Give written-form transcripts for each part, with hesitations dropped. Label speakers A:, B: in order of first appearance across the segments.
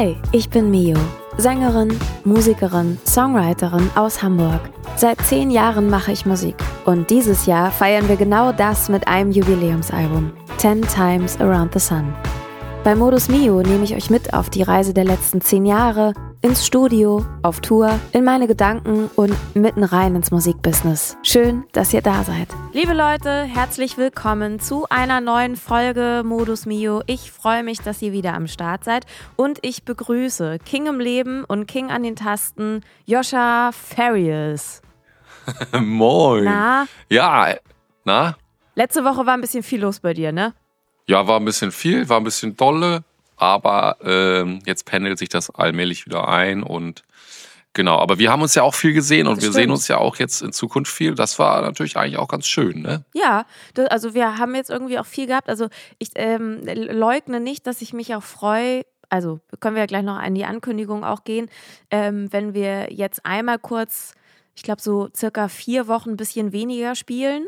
A: Hi, ich bin Mio, Sängerin, Musikerin, Songwriterin aus Hamburg. Seit 10 Jahren mache ich Musik und dieses Jahr feiern wir genau das mit einem Jubiläumsalbum, 10 Times Around the Sun. Bei Modus Mio nehme ich euch mit auf die Reise der letzten 10 Jahre, ins Studio, auf Tour, in meine Gedanken und mitten rein ins Musikbusiness. Schön, dass ihr da seid. Liebe Leute, herzlich willkommen zu einer neuen Folge Modus Mio. Ich freue mich, dass ihr wieder am Start seid und ich begrüße King im Leben und King an den Tasten, Joscha Farias.
B: Moin.
A: Na?
B: Ja, na?
A: Letzte Woche war ein bisschen viel los bei dir, ne?
B: Ja, war ein bisschen viel, war ein bisschen dolle, aber jetzt pendelt sich das allmählich wieder ein und genau. Aber wir haben uns ja auch viel gesehen und wir sehen uns ja auch jetzt in Zukunft viel. Das war natürlich eigentlich auch ganz schön, ne?
A: Ja, also wir haben jetzt irgendwie auch viel gehabt. Also ich leugne nicht, dass ich mich auch freue. Also können wir ja gleich noch an die Ankündigung auch gehen, wenn wir jetzt einmal kurz, ich glaube so circa 4 Wochen ein bisschen weniger spielen.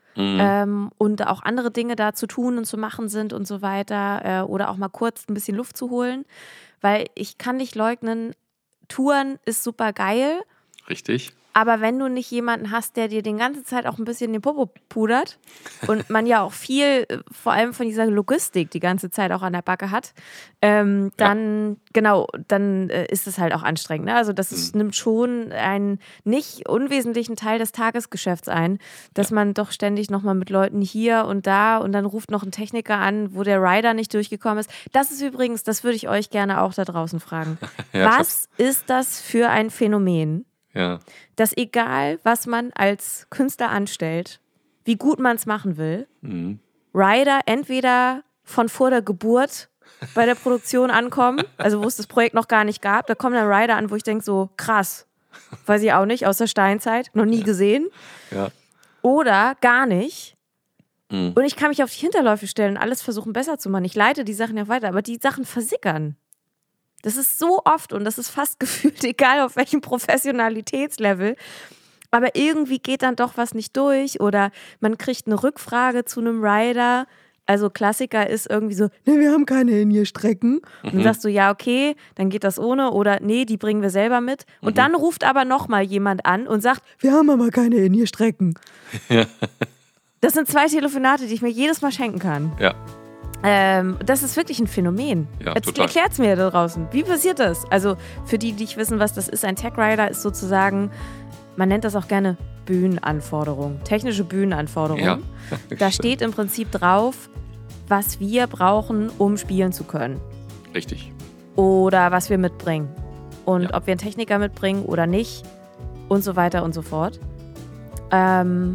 A: Und auch andere Dinge da zu tun und zu machen sind und so weiter oder auch mal kurz ein bisschen Luft zu holen, weil ich kann nicht leugnen, Touren ist super geil.
B: Richtig.
A: Aber wenn du nicht jemanden hast, der dir die ganze Zeit auch ein bisschen den Popo pudert und man ja auch viel, vor allem von dieser Logistik die ganze Zeit auch an der Backe hat, dann ist es halt auch anstrengend. Ne? Also nimmt schon einen nicht unwesentlichen Teil des Tagesgeschäfts ein, dass man doch ständig nochmal mit Leuten hier und da und dann ruft noch ein Techniker an, wo der Rider nicht durchgekommen ist. Das ist übrigens, das würde ich euch gerne auch da draußen fragen. Was ist das für ein Phänomen?
B: Ja.
A: Dass egal, was man als Künstler anstellt, wie gut man es machen will, Rider entweder von vor der Geburt bei der Produktion ankommen, also wo es das Projekt noch gar nicht gab, da kommen dann Rider an, wo ich denke so, krass, weiß ich auch nicht, aus der Steinzeit, noch nie gesehen.
B: Ja.
A: Oder gar nicht. Und ich kann mich auf die Hinterläufe stellen und alles versuchen besser zu machen. Ich leite die Sachen ja weiter, aber die Sachen versickern. Das ist so oft und das ist fast gefühlt egal auf welchem Professionalitätslevel. Aber irgendwie geht dann doch was nicht durch oder man kriegt eine Rückfrage zu einem Rider. Also Klassiker ist irgendwie so, ne, wir haben keine In-Ear-Strecken. Und dann sagst du, ja, okay, dann geht das ohne oder nee, die bringen wir selber mit. Und dann ruft aber nochmal jemand an und sagt, wir haben aber keine In-Ear-Strecken.
B: Ja.
A: Das sind 2 Telefonate, die ich mir jedes Mal schenken kann.
B: Ja.
A: Das ist wirklich ein Phänomen.
B: Ja, total.
A: Erklärt's mir da draußen. Wie passiert das? Also für die nicht wissen, was das ist, ein Tech Rider ist sozusagen, man nennt das auch gerne Bühnenanforderung, technische Bühnenanforderung.
B: Ja.
A: Da steht im Prinzip drauf, was wir brauchen, um spielen zu können.
B: Richtig.
A: Oder was wir mitbringen. Und ob wir einen Techniker mitbringen oder nicht und so weiter und so fort. Und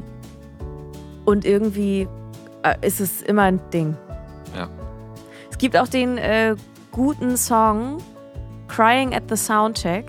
A: irgendwie ist es immer ein Ding.
B: Ja.
A: Es gibt auch den guten Song Crying at the Soundcheck,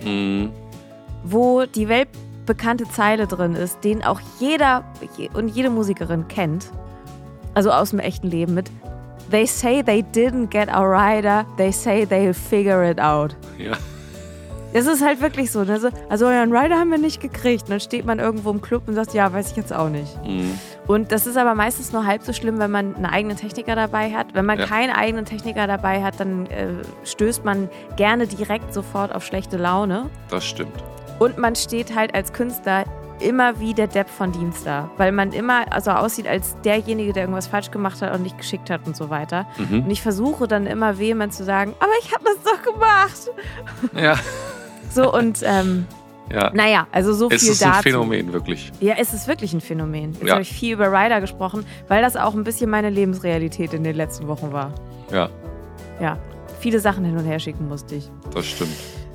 A: wo die weltbekannte Zeile drin ist, den auch jeder und jede Musikerin kennt. Also aus dem echten Leben mit They say they didn't get a rider, they say they'll figure it out.
B: Ja.
A: Das ist halt wirklich so. Ne? Also euren Rider haben wir nicht gekriegt. Und dann steht man irgendwo im Club und sagt, ja, weiß ich jetzt auch nicht. Und das ist aber meistens nur halb so schlimm, wenn man einen eigenen Techniker dabei hat. Wenn man keinen eigenen Techniker dabei hat, dann stößt man gerne direkt sofort auf schlechte Laune.
B: Das stimmt.
A: Und man steht halt als Künstler immer wie der Depp von Dienst da. Weil man immer so aussieht als derjenige, der irgendwas falsch gemacht hat und nicht geschickt hat und so weiter. Und ich versuche dann immer vehement zu sagen, aber ich habe das doch gemacht.
B: Ja.
A: So und naja, also so viel dazu.
B: Es ist ein Phänomen, wirklich.
A: Ja, es ist wirklich ein Phänomen. Jetzt
B: Ja.
A: habe ich viel über Rider gesprochen, weil das auch ein bisschen meine Lebensrealität in den letzten Wochen war.
B: Ja,
A: Ja, viele Sachen hin und her schicken musste ich.
B: das stimmt.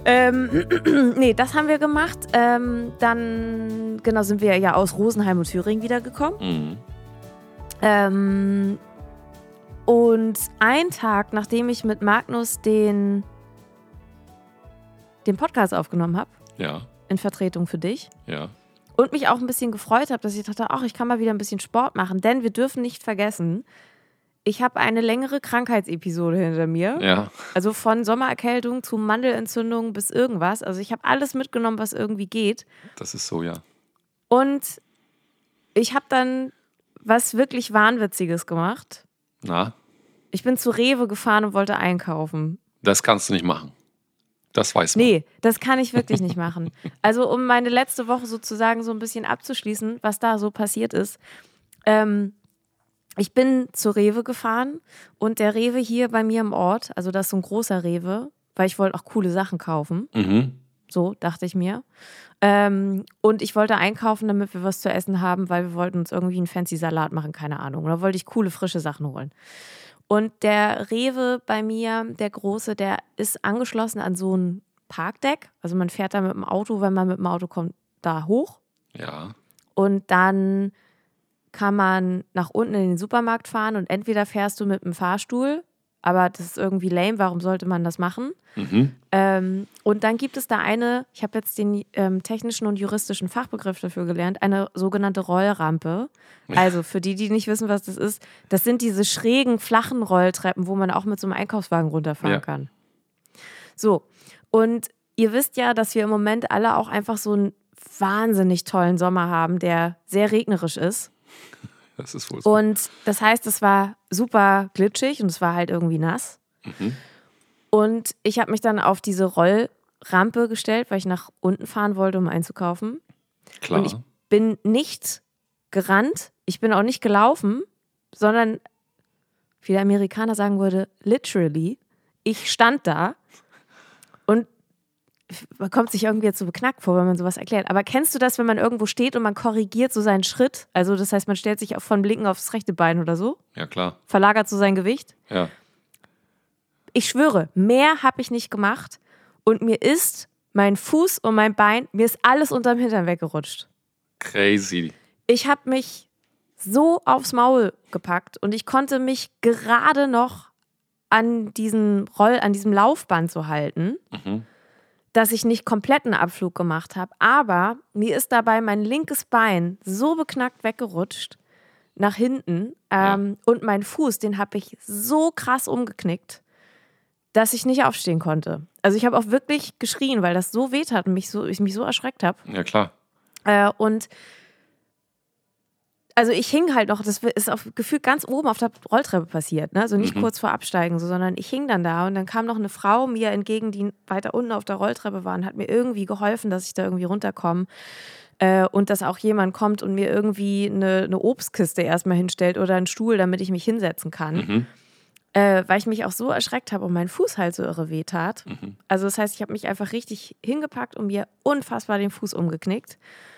A: Nee, das haben wir gemacht. Dann, genau, sind wir ja aus Rosenheim und Thüringen wiedergekommen. Und einen Tag, nachdem ich mit Magnus den Podcast aufgenommen habe,
B: Ja,
A: in Vertretung für dich,
B: ja.
A: und mich auch ein bisschen gefreut habe, dass ich dachte, ach, ich kann mal wieder ein bisschen Sport machen, denn wir dürfen nicht vergessen, ich habe eine längere Krankheitsepisode hinter mir.
B: Ja.
A: Also von Sommererkältung zu Mandelentzündung bis irgendwas. Also ich habe alles mitgenommen, was irgendwie geht.
B: Das ist so, ja.
A: Und ich habe dann was wirklich Wahnwitziges gemacht.
B: Na,
A: Ich bin zu Rewe gefahren und wollte einkaufen.
B: das kannst du nicht machen. Das weiß man.
A: Nee, das kann ich wirklich nicht machen. Also um meine letzte Woche sozusagen so ein bisschen abzuschließen, was da so passiert ist. Ich bin zur Rewe gefahren und der Rewe hier bei mir im Ort, also das ist so ein großer Rewe, weil ich wollte auch coole Sachen kaufen. So dachte ich mir. Und ich wollte einkaufen, damit wir was zu essen haben, weil wir wollten uns irgendwie einen fancy Salat machen, keine Ahnung. Und da wollte ich coole, frische Sachen holen. Und der Rewe bei mir, der große, der ist angeschlossen an so ein Parkdeck. Also man fährt da mit dem Auto, wenn man mit dem Auto kommt, da hoch.
B: Ja.
A: Und dann kann man nach unten in den Supermarkt fahren und entweder fährst du mit dem Fahrstuhl, aber das ist irgendwie lame, warum sollte man das machen? Und dann gibt es da ich habe jetzt den technischen und juristischen Fachbegriff dafür gelernt, eine sogenannte Rollrampe. Also für die nicht wissen, was das sind diese schrägen, flachen Rolltreppen, wo man auch mit so einem Einkaufswagen runterfahren kann. So, und ihr wisst ja, dass wir im Moment alle auch einfach so einen wahnsinnig tollen Sommer haben, der sehr regnerisch ist.
B: Das ist wohl so.
A: Und das heißt, es war super glitschig und es war halt irgendwie nass. Und ich habe mich dann auf diese Rollrampe gestellt, weil ich nach unten fahren wollte, um einzukaufen.
B: Klar.
A: Und ich bin nicht gerannt, ich bin auch nicht gelaufen, sondern, wie der Amerikaner sagen würde, literally, ich stand da und man kommt sich irgendwie jetzt so beknackt vor, wenn man sowas erklärt. Aber kennst du das, wenn man irgendwo steht und man korrigiert so seinen Schritt? Also das heißt, man stellt sich von linken aufs rechte Bein oder so?
B: Ja, klar.
A: Verlagert so sein Gewicht?
B: Ja.
A: Ich schwöre, mehr habe ich nicht gemacht und mir ist mein Fuß und mein Bein, mir ist alles unterm Hintern weggerutscht.
B: Crazy.
A: Ich habe mich so aufs Maul gepackt und ich konnte mich gerade noch an diesem Laufband so halten, dass ich nicht kompletten Abflug gemacht habe. Aber mir ist dabei mein linkes Bein so beknackt weggerutscht nach hinten und mein Fuß, den habe ich so krass umgeknickt, dass ich nicht aufstehen konnte. Also ich habe auch wirklich geschrien, weil das so wehtat und ich mich so erschreckt habe.
B: Ja, klar.
A: Und also ich hing halt noch, das ist gefühlt ganz oben auf der Rolltreppe passiert, ne? Also nicht kurz vor Absteigen, sondern ich hing dann da und dann kam noch eine Frau mir entgegen, die weiter unten auf der Rolltreppe war und hat mir irgendwie geholfen, dass ich da irgendwie runterkomme. Und dass auch jemand kommt und mir irgendwie eine Obstkiste erstmal hinstellt oder einen Stuhl, damit ich mich hinsetzen kann. Weil ich mich auch so erschreckt habe und mein Fuß halt so irre weh tat. Also das heißt, ich habe mich einfach richtig hingepackt und mir unfassbar den Fuß umgeknickt.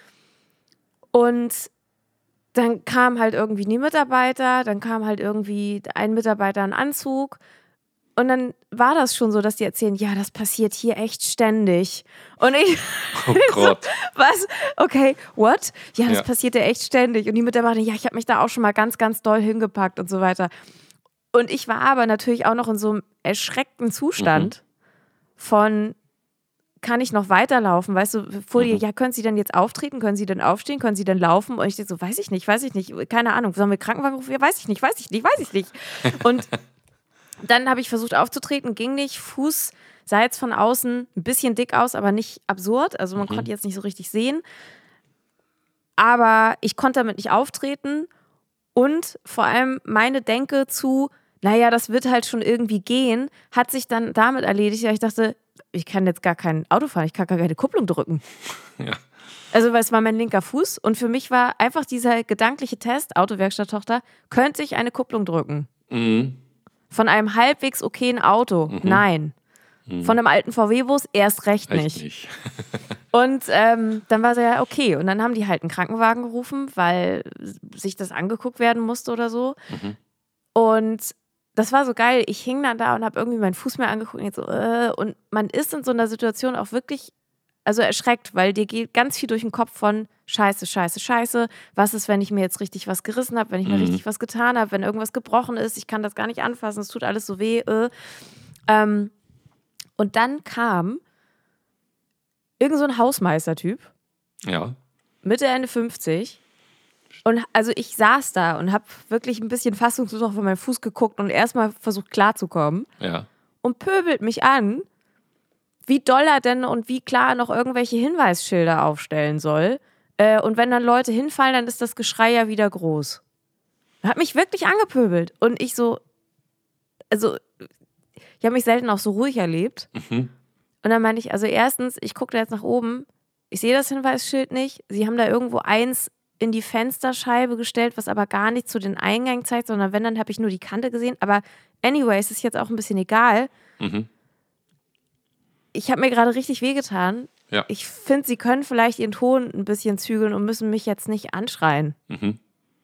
A: Und dann kam halt irgendwie die Mitarbeiter, dann kam halt irgendwie ein Mitarbeiter in Anzug. Und dann war das schon so, dass die erzählen, ja, das passiert hier echt ständig. Und ich,
B: Oh Gott.
A: was? Okay, what? Ja, das passiert ja echt ständig. Und die Mitarbeiter, ja, ich habe mich da auch schon mal ganz, ganz doll hingepackt und so weiter. Und ich war aber natürlich auch noch in so einem erschreckten Zustand von, kann ich noch weiterlaufen? Weißt du, vor dir, ja, können Sie denn jetzt auftreten? Können Sie denn aufstehen? Können Sie denn laufen? Und ich dachte so, weiß ich nicht, keine Ahnung. Sollen wir Krankenwagen rufen? Ja, weiß ich nicht. Und dann habe ich versucht aufzutreten, ging nicht. Fuß sah jetzt von außen ein bisschen dick aus, aber nicht absurd. Also man konnte jetzt nicht so richtig sehen. Aber ich konnte damit nicht auftreten. Und vor allem meine Denke zu, naja, das wird halt schon irgendwie gehen, hat sich dann damit erledigt, weil ich dachte, ich kann jetzt gar kein Auto fahren, ich kann gar keine Kupplung drücken.
B: Ja.
A: Also, weil es war mein linker Fuß und für mich war einfach dieser gedankliche Test, Autowerkstatttochter, könnte ich eine Kupplung drücken? Von einem halbwegs okayen Auto? Nein. Von einem alten VW-Bus erst recht nicht. Und dann war sie ja okay. Und dann haben die halt einen Krankenwagen gerufen, weil sich das angeguckt werden musste oder so. Und das war so geil. Ich hing dann da und habe irgendwie meinen Fuß mir angeguckt und jetzt so, und man ist in so einer Situation auch wirklich, also erschreckt, weil dir geht ganz viel durch den Kopf von Scheiße. Was ist, wenn ich mir jetzt richtig was gerissen habe, wenn ich mir richtig was getan habe, wenn irgendwas gebrochen ist, ich kann das gar nicht anfassen, es tut alles so weh. Und dann kam irgend so ein Hausmeistertyp.
B: Ja.
A: Mitte, Ende 50. Und also ich saß da und habe wirklich ein bisschen fassungslos auf meinen Fuß geguckt und erstmal versucht klarzukommen.
B: Ja.
A: Und pöbelt mich an, wie doll er denn und wie klar er noch irgendwelche Hinweisschilder aufstellen soll. Und wenn dann Leute hinfallen, dann ist das Geschrei ja wieder groß. Er hat mich wirklich angepöbelt. Und ich so, also ich habe mich selten auch so ruhig erlebt. Und dann meinte ich, also erstens, ich gucke da jetzt nach oben, ich sehe das Hinweisschild nicht. Sie haben da irgendwo eins in die Fensterscheibe gestellt, was aber gar nicht zu den Eingängen zeigt, sondern wenn, dann habe ich nur die Kante gesehen. Aber anyway, es ist jetzt auch ein bisschen egal.
B: Mhm.
A: Ich habe mir gerade richtig wehgetan.
B: Ja.
A: Ich finde, sie können vielleicht ihren Ton ein bisschen zügeln und müssen mich jetzt nicht anschreien.
B: Mhm.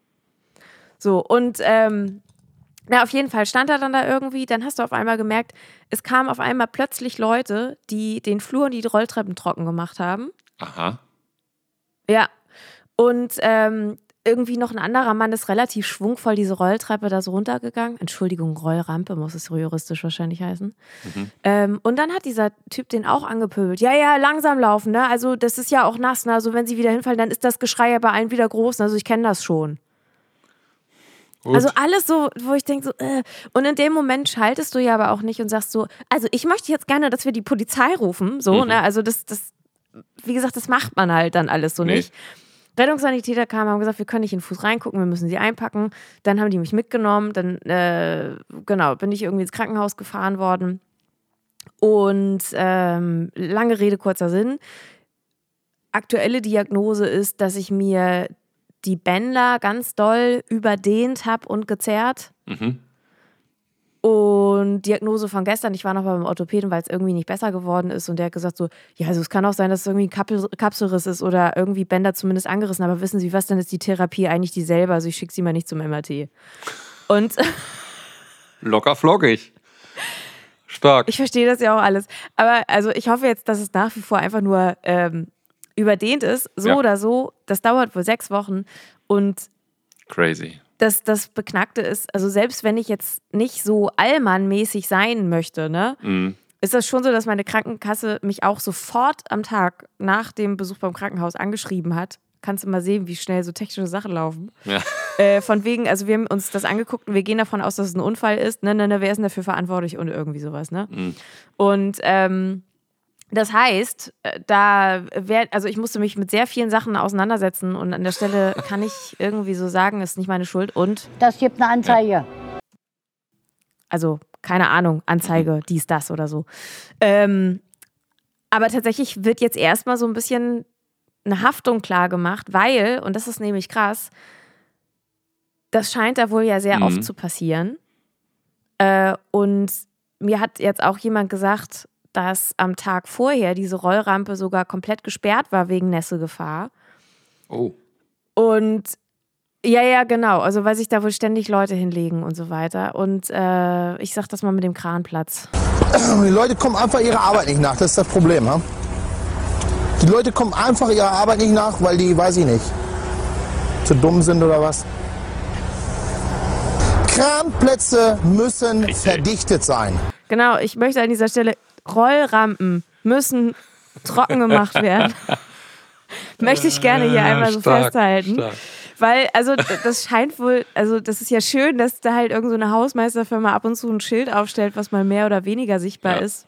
A: So, und auf jeden Fall stand er dann da irgendwie. Dann hast du auf einmal gemerkt, es kamen auf einmal plötzlich Leute, die den Flur und die Rolltreppen trocken gemacht haben.
B: Aha.
A: Ja, und irgendwie noch ein anderer Mann ist relativ schwungvoll diese Rolltreppe da so runtergegangen. Entschuldigung, Rollrampe muss es juristisch wahrscheinlich heißen. Und dann hat dieser Typ den auch angepöbelt. Ja, langsam laufen, ne? Also das ist ja auch nass, ne? Also wenn sie wieder hinfallen, dann ist das Geschrei ja bei allen wieder groß. Ne? Also ich kenne das schon. Gut. Also alles so, wo ich denke so, Und in dem Moment schaltest du ja aber auch nicht und sagst so, also ich möchte jetzt gerne, dass wir die Polizei rufen. So, ne? Also das, wie gesagt, das macht man halt dann alles so nicht. Rettungssanitäter kamen, haben gesagt, wir können nicht in den Fuß reingucken, wir müssen sie einpacken. Dann haben die mich mitgenommen, dann bin ich irgendwie ins Krankenhaus gefahren worden. Und lange Rede, kurzer Sinn. Aktuelle Diagnose ist, dass ich mir die Bänder ganz doll überdehnt habe und gezerrt.
B: Mhm.
A: Und Diagnose von gestern, ich war noch beim Orthopäden, weil es irgendwie nicht besser geworden ist. Und der hat gesagt so, ja, also es kann auch sein, dass es irgendwie ein Kapselriss ist oder irgendwie Bänder zumindest angerissen. Aber wissen Sie was, dann ist die Therapie eigentlich dieselbe. Also ich schicke Sie mal nicht zum MRT. Und
B: locker flockig. Stark.
A: Ich verstehe das ja auch alles. Aber also ich hoffe jetzt, dass es nach wie vor einfach nur überdehnt ist. So oder so. Das dauert wohl 6 Wochen. Und
B: crazy.
A: Das Beknackte ist, also selbst wenn ich jetzt nicht so allmannmäßig sein möchte, ne, ist das schon so, dass meine Krankenkasse mich auch sofort am Tag nach dem Besuch beim Krankenhaus angeschrieben hat. Kannst du mal sehen, wie schnell so technische Sachen laufen. Ja. Von wegen, also wir haben uns das angeguckt und wir gehen davon aus, dass es ein Unfall ist. Ne, wer ist denn dafür verantwortlich und irgendwie sowas, ne? Und das heißt, ich musste mich mit sehr vielen Sachen auseinandersetzen und an der Stelle kann ich irgendwie so sagen, ist nicht meine Schuld und...
C: Das gibt eine Anzeige. Ja.
A: Also, keine Ahnung, Anzeige, dies, das oder so. Aber tatsächlich wird jetzt erstmal so ein bisschen eine Haftung klar gemacht, weil, und das ist nämlich krass, das scheint da wohl ja sehr oft zu passieren. Und mir hat jetzt auch jemand gesagt, dass am Tag vorher diese Rollrampe sogar komplett gesperrt war wegen Nässegefahr.
B: Oh.
A: Und ja, genau. Also weil sich da wohl ständig Leute hinlegen und so weiter. Und ich sag das mal mit dem Kranplatz.
D: Die Leute kommen einfach ihrer Arbeit nicht nach. Das ist das Problem. Ha? Die Leute kommen einfach ihrer Arbeit nicht nach, weil die, weiß ich nicht, zu dumm sind oder was. Kranplätze müssen verdichtet sein.
A: Genau, ich möchte an dieser Stelle, Rollrampen müssen trocken gemacht werden. Möchte ich gerne hier einmal so festhalten. Stark. Weil, also das scheint wohl, also das ist ja schön, dass da halt irgend so eine Hausmeisterfirma ab und zu ein Schild aufstellt, was mal mehr oder weniger sichtbar ist.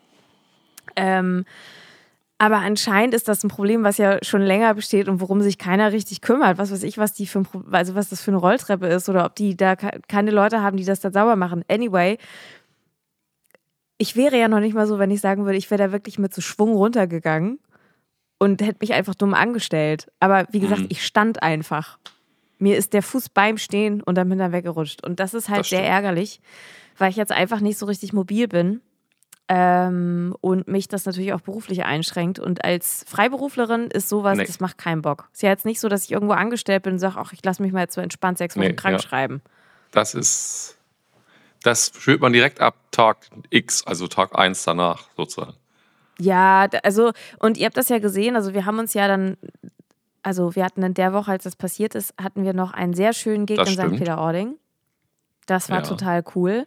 A: Aber anscheinend ist das ein Problem, was ja schon länger besteht und worum sich keiner richtig kümmert. Was weiß ich, was das für eine Rolltreppe ist oder ob die da keine Leute haben, die das da sauber machen. Anyway, ich wäre ja noch nicht mal so, wenn ich sagen würde, ich wäre da wirklich mit so Schwung runtergegangen und hätte mich einfach dumm angestellt. Aber wie gesagt, ich stand einfach. Mir ist der Fuß beim Stehen und dann bin ich weggerutscht. Und das ist halt sehr ärgerlich, weil ich jetzt einfach nicht so richtig mobil bin. Und mich das natürlich auch beruflich einschränkt. Und als Freiberuflerin ist sowas, das macht keinen Bock. Ist ja jetzt nicht so, dass ich irgendwo angestellt bin und sage, ach, ich lasse mich mal jetzt so entspannt 6 Wochen krank schreiben.
B: Das spürt man direkt ab Tag X, also Tag 1 danach sozusagen.
A: Ja, also, und ihr habt das ja gesehen, also wir haben uns ja dann, also wir hatten in der Woche, als das passiert ist, hatten wir noch einen sehr schönen Gig in St. Peter-Ording. Das war total cool.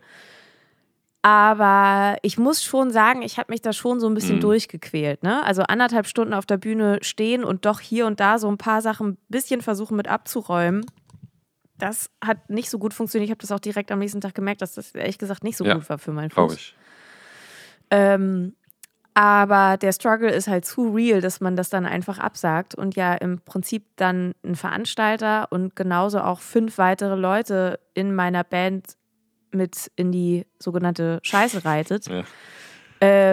A: Aber ich muss schon sagen, ich habe mich da schon so ein bisschen durchgequält. Ne? Also 1,5 Stunden auf der Bühne stehen und doch hier und da so ein paar Sachen ein bisschen versuchen mit abzuräumen. Das hat nicht so gut funktioniert. Ich habe das auch direkt am nächsten Tag gemerkt, dass das ehrlich gesagt nicht so gut war für meinen Fuß.
B: Glaube ich.
A: Aber der Struggle ist halt zu real, dass man das dann einfach absagt und ja im Prinzip dann ein Veranstalter und genauso auch 5 weitere Leute in meiner Band mit in die sogenannte Scheiße reitet. Ja.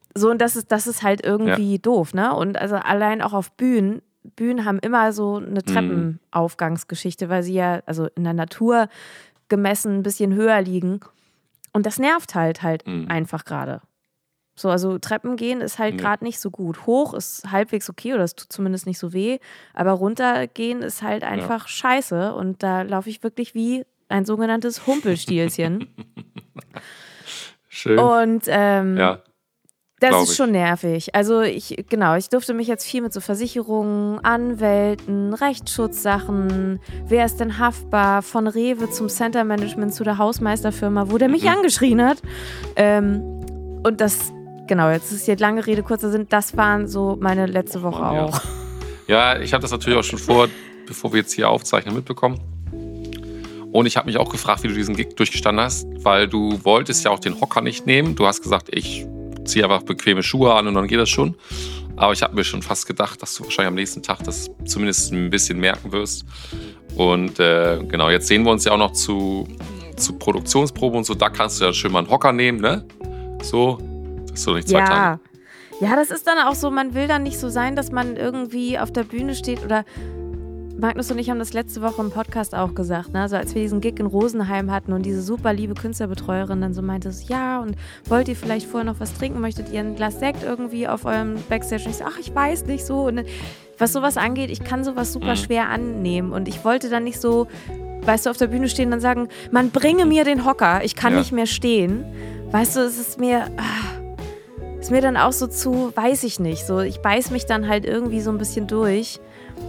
A: So, und das ist halt irgendwie doof, ne? Und also allein auch auf Bühnen haben immer so eine Treppenaufgangsgeschichte, weil sie ja also in der Natur gemessen ein bisschen höher liegen. Und das nervt halt einfach gerade. So, also Treppen gehen ist halt gerade nicht so gut. Hoch ist halbwegs okay oder es tut zumindest nicht so weh. Aber runtergehen ist halt einfach scheiße. Und da laufe ich wirklich wie ein sogenanntes Humpelstielchen.
B: Schön.
A: Und das ist schon nervig. Also ich durfte mich jetzt viel mit so Versicherungen, Anwälten, Rechtsschutzsachen, wer ist denn haftbar, von Rewe zum Center Management zu der Hausmeisterfirma, wo der mich angeschrien hat. Und das, jetzt ist hier lange Rede, kurzer Sinn, das waren so meine letzte Woche auch.
B: Ja, ich habe das natürlich auch schon bevor wir jetzt hier aufzeichnen, mitbekommen. Und ich habe mich auch gefragt, wie du diesen Gig durchgestanden hast, weil du wolltest ja auch den Hocker nicht nehmen. Du hast gesagt, ich ziehe einfach bequeme Schuhe an und dann geht das schon. Aber ich habe mir schon fast gedacht, dass du wahrscheinlich am nächsten Tag das zumindest ein bisschen merken wirst. Und jetzt sehen wir uns ja auch noch zu Produktionsproben und so. Da kannst du ja schön mal einen Hocker nehmen, ne? So, dass du nicht 2 Tage.
A: Ja, das ist dann auch so, man will dann nicht so sein, dass man irgendwie auf der Bühne steht oder Magnus und ich haben das letzte Woche im Podcast auch gesagt, ne? Also als wir diesen Gig in Rosenheim hatten und diese super liebe Künstlerbetreuerin dann so meinte, ja, und wollt ihr vielleicht vorher noch was trinken? Möchtet ihr ein Glas Sekt irgendwie auf eurem Backstage? Und ich so, ich weiß nicht so. Und was sowas angeht, ich kann sowas super schwer annehmen. Und ich wollte dann nicht so, weißt du, auf der Bühne stehen und dann sagen, man bringe mir den Hocker, ich kann nicht mehr stehen. Weißt du, es ist mir dann auch so zu, weiß ich nicht. So, ich beiß mich dann halt irgendwie so ein bisschen durch.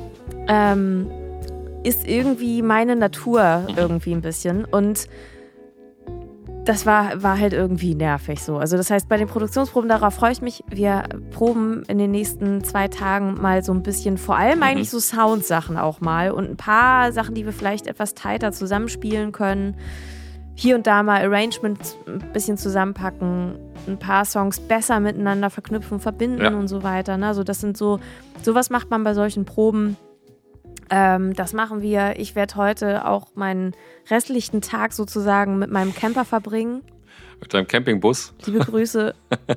A: Ist irgendwie meine Natur irgendwie ein bisschen und das war halt irgendwie nervig so. Also das heißt, bei den Produktionsproben, darauf freue ich mich, wir proben in den nächsten 2 Tagen mal so ein bisschen, vor allem eigentlich so Soundsachen auch mal und ein paar Sachen, die wir vielleicht etwas tighter zusammenspielen können. Hier und da mal Arrangement ein bisschen zusammenpacken, ein paar Songs besser miteinander verknüpfen, verbinden und so weiter. Ne? Also das sind sowas macht man bei solchen Proben. Das machen wir. Ich werde heute auch meinen restlichen Tag sozusagen mit meinem Camper verbringen.
B: Mit deinem Campingbus?
A: Liebe Grüße.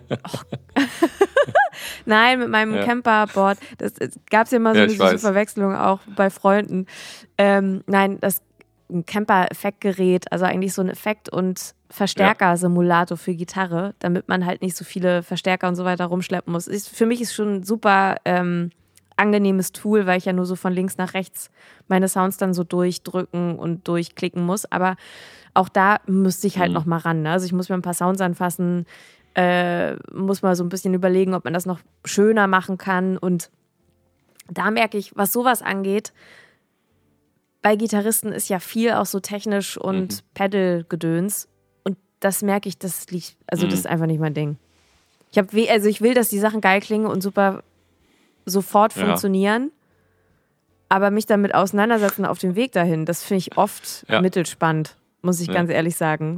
A: Nein, mit meinem Camperboard. Das gab es ja immer so eine Verwechslung auch bei Freunden. Nein, ein Camper-Effektgerät, also eigentlich so ein Effekt- und Verstärker-Simulator für Gitarre, damit man halt nicht so viele Verstärker und so weiter rumschleppen muss. Für mich ist schon super angenehmes Tool, weil ich ja nur so von links nach rechts meine Sounds dann so durchdrücken und durchklicken muss. Aber auch da müsste ich halt noch mal ran. Ne? Also ich muss mir ein paar Sounds anfassen, muss mal so ein bisschen überlegen, ob man das noch schöner machen kann. Und da merke ich, was sowas angeht, bei Gitarristen ist ja viel auch so technisch und Pedal-Gedöns. Und das merke ich, das ist einfach nicht mein Ding. Ich will, dass die Sachen geil klingen und super sofort funktionieren, aber mich damit auseinandersetzen auf dem Weg dahin, das finde ich oft mittelspannend, muss ich ganz ehrlich sagen.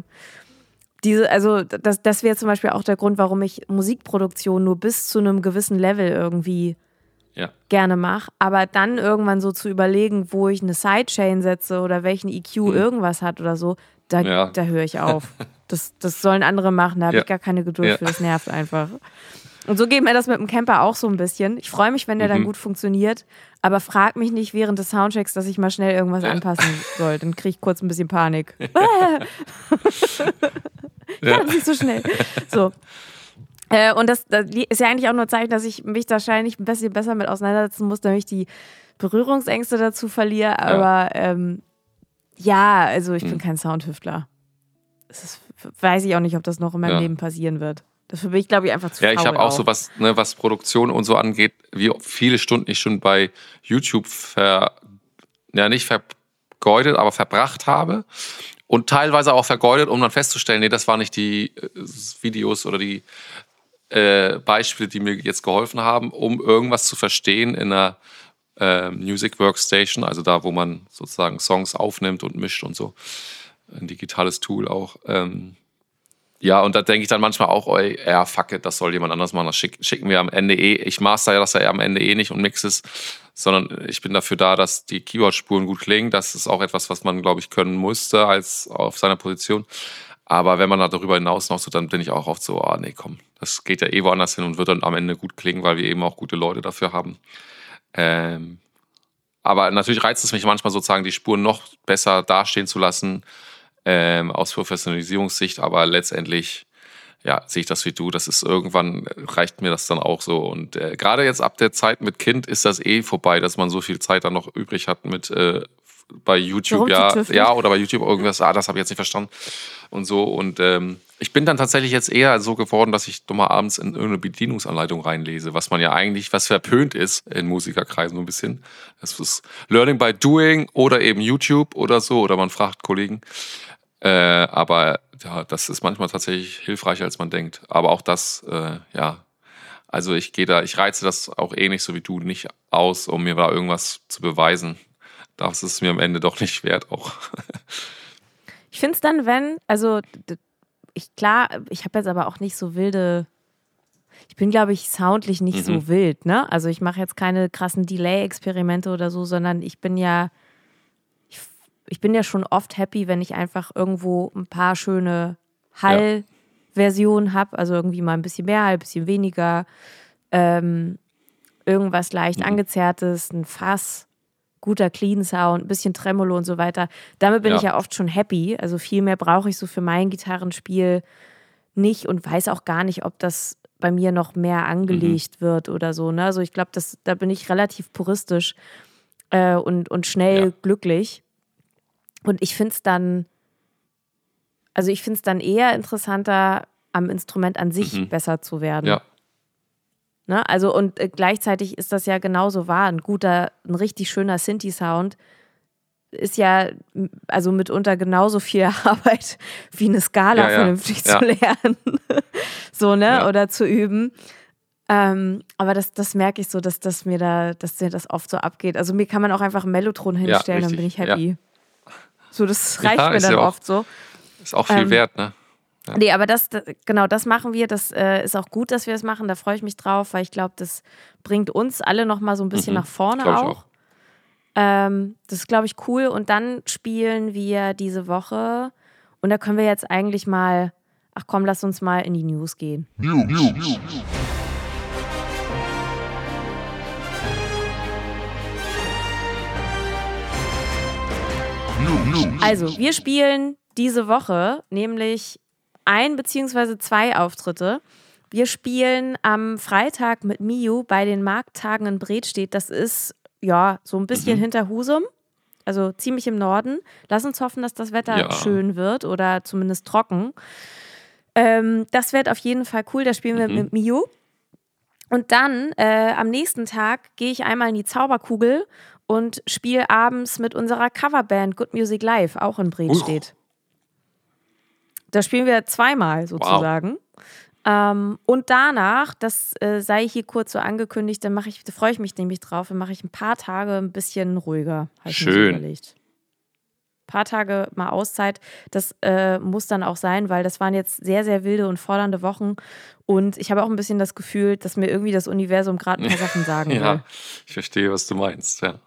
A: Das wäre zum Beispiel auch der Grund, warum ich Musikproduktion nur bis zu einem gewissen Level irgendwie gerne mache, aber dann irgendwann so zu überlegen, wo ich eine Sidechain setze oder welchen EQ irgendwas hat oder so, da höre ich auf. Das sollen andere machen, da habe ich gar keine Geduld für, das nervt einfach. Und so geht mir das mit dem Camper auch so ein bisschen. Ich freue mich, wenn der dann gut funktioniert, aber frag mich nicht während des Soundchecks, dass ich mal schnell irgendwas anpassen soll. Dann kriege ich kurz ein bisschen Panik. Nicht so schnell. So. Und das ist ja eigentlich auch nur ein Zeichen, dass ich mich wahrscheinlich ein bisschen besser mit auseinandersetzen muss, damit ich die Berührungsängste dazu verliere. Aber also ich bin kein Soundhüftler. Weiß ich auch nicht, ob das noch in meinem Leben passieren wird. Dafür bin ich, glaube ich, einfach zu faul.
B: Ja, ich habe auch so was Produktion und so angeht, wie viele Stunden ich schon bei YouTube nicht vergeudet, aber verbracht habe. Und teilweise auch vergeudet, um dann festzustellen, nee, das waren nicht die Videos oder die Beispiele, die mir jetzt geholfen haben, um irgendwas zu verstehen in einer Music Workstation, also da, wo man sozusagen Songs aufnimmt und mischt und so. Ein digitales Tool auch. Und da denke ich dann manchmal auch, fuck it, das soll jemand anders machen, das schicken wir am Ende ich master das ja am Ende nicht und mix es, sondern ich bin dafür da, dass die Keyboard-Spuren gut klingen. Das ist auch etwas, was man, glaube ich, können musste auf seiner Position. Aber wenn man da darüber hinaus noch so, dann bin ich auch oft so, nee, komm, das geht ja woanders hin und wird dann am Ende gut klingen, weil wir eben auch gute Leute dafür haben. Aber natürlich reizt es mich manchmal sozusagen, die Spuren noch besser dastehen zu lassen, aus Professionalisierungssicht, aber letztendlich sehe ich das wie du. Das ist irgendwann, reicht mir das dann auch so. Und gerade jetzt ab der Zeit mit Kind ist das vorbei, dass man so viel Zeit dann noch übrig hat mit bei YouTube, oder bei YouTube irgendwas, das habe ich jetzt nicht verstanden und so. Und ich bin dann tatsächlich jetzt eher so geworden, dass ich mal abends in irgendeine Bedienungsanleitung reinlese, was man ja eigentlich, was verpönt ist in Musikerkreisen so ein bisschen. Das ist Learning by Doing oder eben YouTube oder so, oder man fragt Kollegen. Aber das ist manchmal tatsächlich hilfreicher, als man denkt. Aber auch das, also ich reize das auch nicht so wie du nicht aus, um mir da irgendwas zu beweisen. Das ist mir am Ende doch nicht wert auch.
A: Ich finde es dann, ich habe jetzt aber auch nicht so wilde, ich bin, glaube ich, soundlich nicht so wild, ne? Also ich mache jetzt keine krassen Delay-Experimente oder so, sondern ich bin ja schon oft happy, wenn ich einfach irgendwo ein paar schöne Hall-Versionen habe, also irgendwie mal ein bisschen mehr, ein bisschen weniger, irgendwas leicht angezerrtes, ein Fass, guter Clean-Sound, ein bisschen Tremolo und so weiter. Damit bin ich ja oft schon happy. Also viel mehr brauche ich so für mein Gitarrenspiel nicht und weiß auch gar nicht, ob das bei mir noch mehr angelegt wird oder so. Ne? Also ich glaube, da bin ich relativ puristisch und schnell glücklich. Und ich finde es dann eher interessanter, am Instrument an sich besser zu werden. Ja. Ne? Also und gleichzeitig ist das ja genauso wahr. Ein richtig schöner Synthi-Sound ist ja also mitunter genauso viel Arbeit wie eine Skala vernünftig zu lernen. So, ne? Ja. Oder zu üben. Aber das merke ich so, dass mir das oft so abgeht. Also mir kann man auch einfach einen Mellotron hinstellen, dann bin ich happy. Ja. So, das reicht mir dann oft so.
B: Ist auch viel wert, ne?
A: Ja. Nee, aber das machen wir. Das ist auch gut, dass wir das machen. Da freue ich mich drauf, weil ich glaube, das bringt uns alle noch mal so ein bisschen nach vorne auch. Das ist, glaube ich, cool. Und dann spielen wir diese Woche. Und da können wir jetzt eigentlich mal, lass uns mal in die News gehen. Also, wir spielen diese Woche nämlich 1 bzw. 2 Auftritte. Wir spielen am Freitag mit Miu bei den Markttagen in Bredstedt. Das ist so ein bisschen hinter Husum, also ziemlich im Norden. Lass uns hoffen, dass das Wetter schön wird oder zumindest trocken. Das wird auf jeden Fall cool. Da spielen wir mit Miu. Und dann am nächsten Tag gehe ich einmal in die Zauberkugel und spiele abends mit unserer Coverband Good Music Live, auch in Bredstedt. Da spielen wir 2-mal sozusagen. Wow. Und danach, das sei hier kurz so angekündigt, da freue ich mich nämlich drauf, dann mache ich ein paar Tage ein bisschen ruhiger.
B: Schön.
A: Überlegt. Ein paar Tage mal Auszeit. Das muss dann auch sein, weil das waren jetzt sehr, sehr wilde und fordernde Wochen. Und ich habe auch ein bisschen das Gefühl, dass mir irgendwie das Universum gerade ein paar Sachen sagen will.
B: Ja, ich verstehe, was du meinst, ja.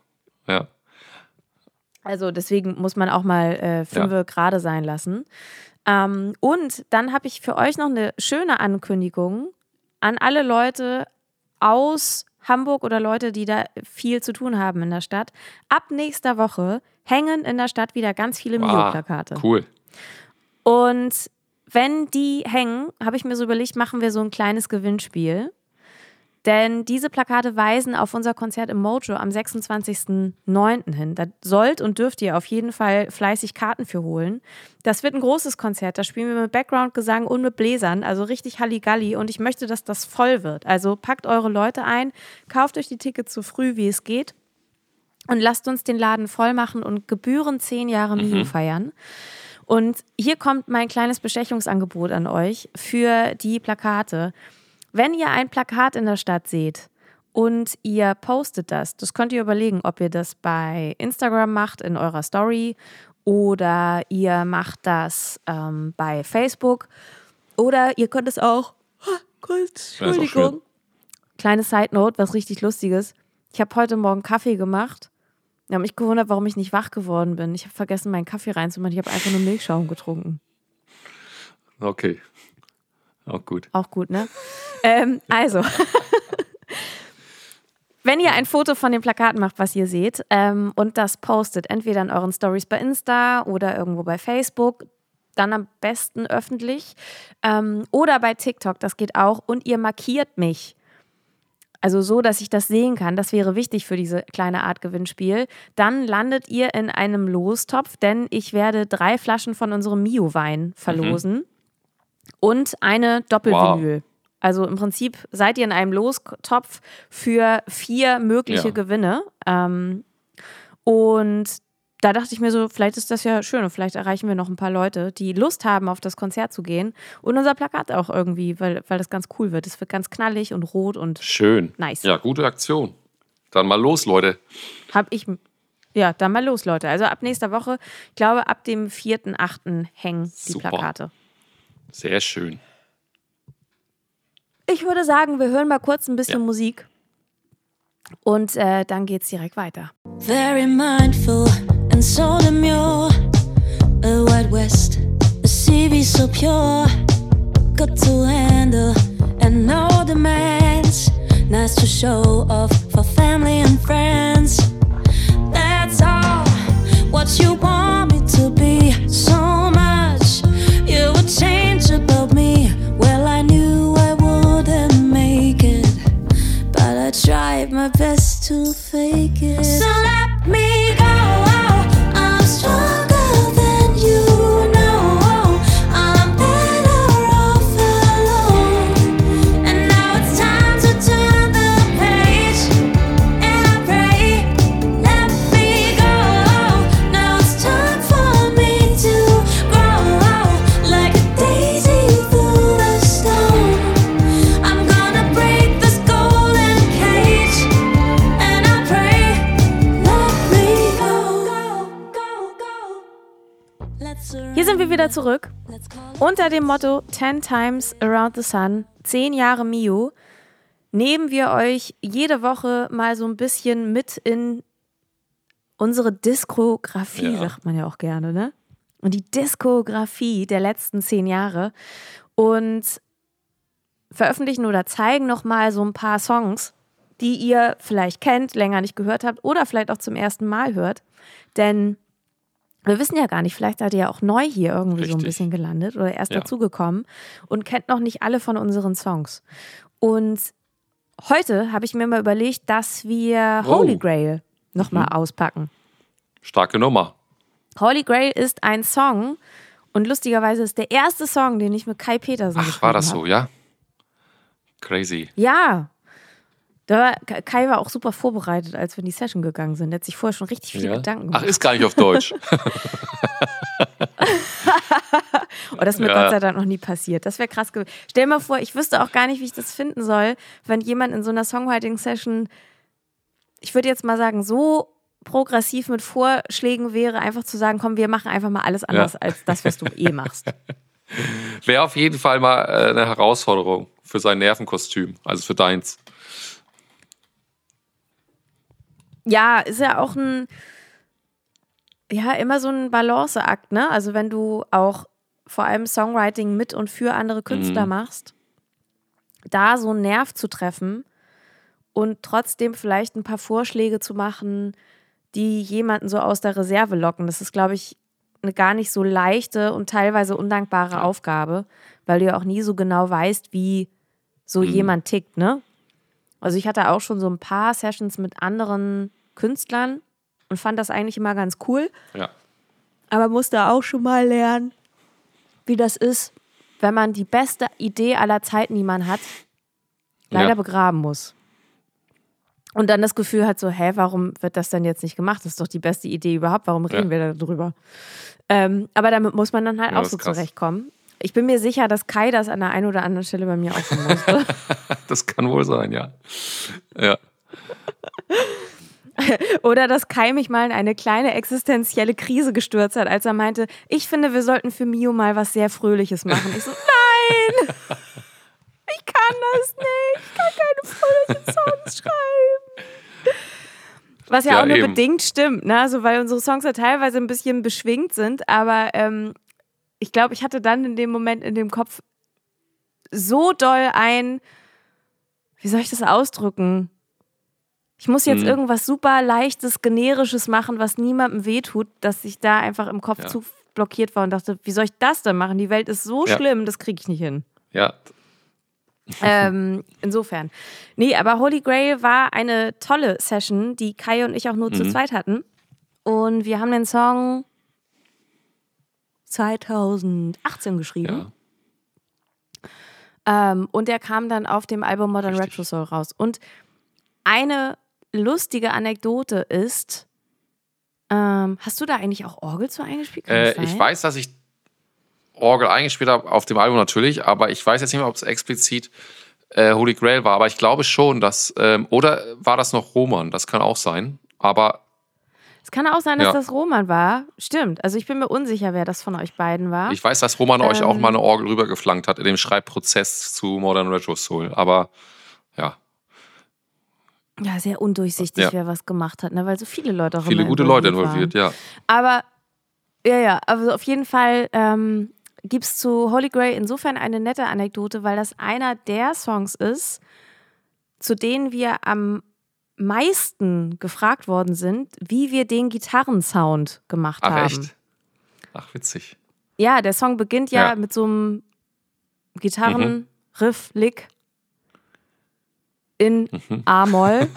A: Also deswegen muss man auch mal 5 gerade sein lassen. Und dann habe ich für euch noch eine schöne Ankündigung an alle Leute aus Hamburg oder Leute, die da viel zu tun haben in der Stadt. Ab nächster Woche hängen in der Stadt wieder ganz viele Mio-Plakate.
B: Cool.
A: Und wenn die hängen, habe ich mir so überlegt, machen wir so ein kleines Gewinnspiel. Denn diese Plakate weisen auf unser Konzert im Mojo am 26.09. hin. Da sollt und dürft ihr auf jeden Fall fleißig Karten für holen. Das wird ein großes Konzert. Da spielen wir mit Background-Gesang und mit Bläsern, also richtig Halligalli. Und ich möchte, dass das voll wird. Also packt eure Leute ein, kauft euch die Tickets so früh, wie es geht. Und lasst uns den Laden voll machen und gebührend 10 Jahre Miu feiern. Und hier kommt mein kleines Bestechungsangebot an euch für die Plakate. Wenn ihr ein Plakat in der Stadt seht und ihr postet das könnt ihr überlegen, ob ihr das bei Instagram macht in eurer Story oder ihr macht das bei Facebook oder ihr könnt es auch, Entschuldigung, kleine Side Note, was richtig Lustiges. Ich habe heute Morgen Kaffee gemacht. Ich habe mich gewundert, warum ich nicht wach geworden bin. Ich habe vergessen, meinen Kaffee reinzumachen. Ich habe einfach nur Milchschaum getrunken.
B: Okay. Auch gut.
A: Auch gut, ne? Also, wenn ihr ein Foto von dem Plakat macht, was ihr seht, und das postet, entweder in euren Stories bei Insta oder irgendwo bei Facebook, dann am besten öffentlich, oder bei TikTok, das geht auch, und ihr markiert mich. Also so, dass ich das sehen kann, das wäre wichtig für diese kleine Art Gewinnspiel. Dann landet ihr in einem Lostopf, denn ich werde 3 Flaschen von unserem Mio-Wein verlosen und eine Doppelvinyl. Wow. Also im Prinzip seid ihr in einem Lostopf für 4 mögliche Gewinne. Und da dachte ich mir so, vielleicht ist das ja schön und vielleicht erreichen wir noch ein paar Leute, die Lust haben, auf das Konzert zu gehen. Und unser Plakat auch irgendwie, weil das ganz cool wird. Es wird ganz knallig und rot und
B: schön.
A: Nice.
B: Ja, gute Aktion. Dann mal los, Leute.
A: Dann mal los, Leute. Also ab nächster Woche, ich glaube ab dem 4.8. hängen die Plakate.
B: Sehr schön.
A: Ich würde sagen, wir hören mal kurz ein bisschen Musik und dann geht's direkt weiter.
C: Very mindful and so demure, a Wild West, a CV so pure, good to handle and no demands, nice to show off for family and friends. That's all what you want me to be, so much you would change about me. Well, I knew I wouldn't make it, but I tried my best to fake it. So let me go, I'm stronger than you know. I'm better off alone. And now it's time to turn the page. And I pray, let me go. Now it's time for me to grow like a daisy through the stone. I'm gonna break this golden cage. And I pray, let me go.
A: Hier sind wir wieder zurück. Unter dem Motto 10 Times Around the Sun, 10 Jahre Mio, nehmen wir euch jede Woche mal so ein bisschen mit in unsere Diskografie, sagt man ja auch gerne, ne? Und die Diskografie der letzten 10 Jahre und veröffentlichen oder zeigen nochmal so ein paar Songs, die ihr vielleicht kennt, länger nicht gehört habt oder vielleicht auch zum ersten Mal hört. Denn wir wissen ja gar nicht, vielleicht seid ihr ja auch neu hier irgendwie so ein bisschen gelandet oder erst dazugekommen und kennt noch nicht alle von unseren Songs. Und heute habe ich mir mal überlegt, dass wir Holy Grail nochmal auspacken.
B: Starke Nummer.
A: Holy Grail ist ein Song und lustigerweise ist der erste Song, den ich mit Kai Petersen geschrieben habe.
B: War das so, ja? Crazy.
A: Ja. Kai war auch super vorbereitet, als wir in die Session gegangen sind. Er hat sich vorher schon richtig viele Gedanken gemacht.
B: Ach, ist gar nicht auf Deutsch.
A: Das ist mir Gott sei Dank noch nie passiert. Das wäre krass gewesen. Stell dir mal vor, ich wüsste auch gar nicht, wie ich das finden soll, wenn jemand in so einer Songwriting-Session, ich würde jetzt mal sagen, so progressiv mit Vorschlägen wäre, einfach zu sagen, komm, wir machen einfach mal alles anders als das, was du machst.
B: Wäre auf jeden Fall mal eine Herausforderung für sein Nervenkostüm, also für deins.
A: Ja, ist ja auch immer so ein Balanceakt, ne? Also wenn du auch vor allem Songwriting mit und für andere Künstler machst, da so einen Nerv zu treffen und trotzdem vielleicht ein paar Vorschläge zu machen, die jemanden so aus der Reserve locken. Das ist, glaube ich, eine gar nicht so leichte und teilweise undankbare Aufgabe, weil du ja auch nie so genau weißt, wie so jemand tickt, ne? Also ich hatte auch schon so ein paar Sessions mit anderen Künstlern und fand das eigentlich immer ganz cool.
B: Ja.
A: Aber musste auch schon mal lernen, wie das ist, wenn man die beste Idee aller Zeiten, die man hat, leider begraben muss. Und dann das Gefühl hat so, warum wird das denn jetzt nicht gemacht? Das ist doch die beste Idee überhaupt. Warum reden wir da drüber? Aber damit muss man dann halt auch so zurechtkommen. Ich bin mir sicher, dass Kai das an der einen oder anderen Stelle bei mir auch schon musste.
B: Das kann wohl sein, ja.
A: Oder dass Kai mich mal in eine kleine existenzielle Krise gestürzt hat, als er meinte, ich finde, wir sollten für Mio mal was sehr Fröhliches machen. Ich so, nein! Ich kann das nicht. Ich kann keine fröhlichen Songs schreiben. Was ja auch nur bedingt stimmt, ne? Also, weil unsere Songs ja teilweise ein bisschen beschwingt sind, aber ich glaube, ich hatte dann in dem Moment in dem Kopf so doll wie soll ich das ausdrücken? Ich muss jetzt irgendwas super Leichtes, Generisches machen, was niemandem wehtut, dass ich da einfach im Kopf zu blockiert war und dachte, wie soll ich das denn machen? Die Welt ist so schlimm, das kriege ich nicht hin.
B: Ja.
A: Insofern. Nee, aber Holy Grail war eine tolle Session, die Kai und ich auch nur zu zweit hatten. Und wir haben den Song 2018 geschrieben. Ja. Und der kam dann auf dem Album Modern Retro Soul raus. Und eine lustige Anekdote ist, hast du da eigentlich auch Orgel zu eingespielt?
B: Ich weiß, dass ich Orgel eingespielt habe auf dem Album natürlich, aber ich weiß jetzt nicht mehr, ob es explizit Holy Grail war, aber ich glaube schon, dass, oder war das noch Roman? Das kann auch sein, aber
A: es kann auch sein, dass das Roman war. Stimmt, also ich bin mir unsicher, wer das von euch beiden war.
B: Ich weiß, dass Roman euch auch mal eine Orgel rübergeflankt hat in dem Schreibprozess zu Modern Retro Soul, aber ja.
A: Ja, sehr undurchsichtig, wer was gemacht hat, ne? Weil so viele Leute auch
B: viele gute Leute involviert, ja.
A: Aber, also auf jeden Fall gibt es zu Holy Grail insofern eine nette Anekdote, weil das einer der Songs ist, zu denen wir am meisten gefragt worden sind, wie wir den Gitarrensound gemacht haben.
B: Ach, echt? Ach, witzig.
A: Ja, der Song beginnt mit so einem Gitarrenriff-Lick in A-Moll.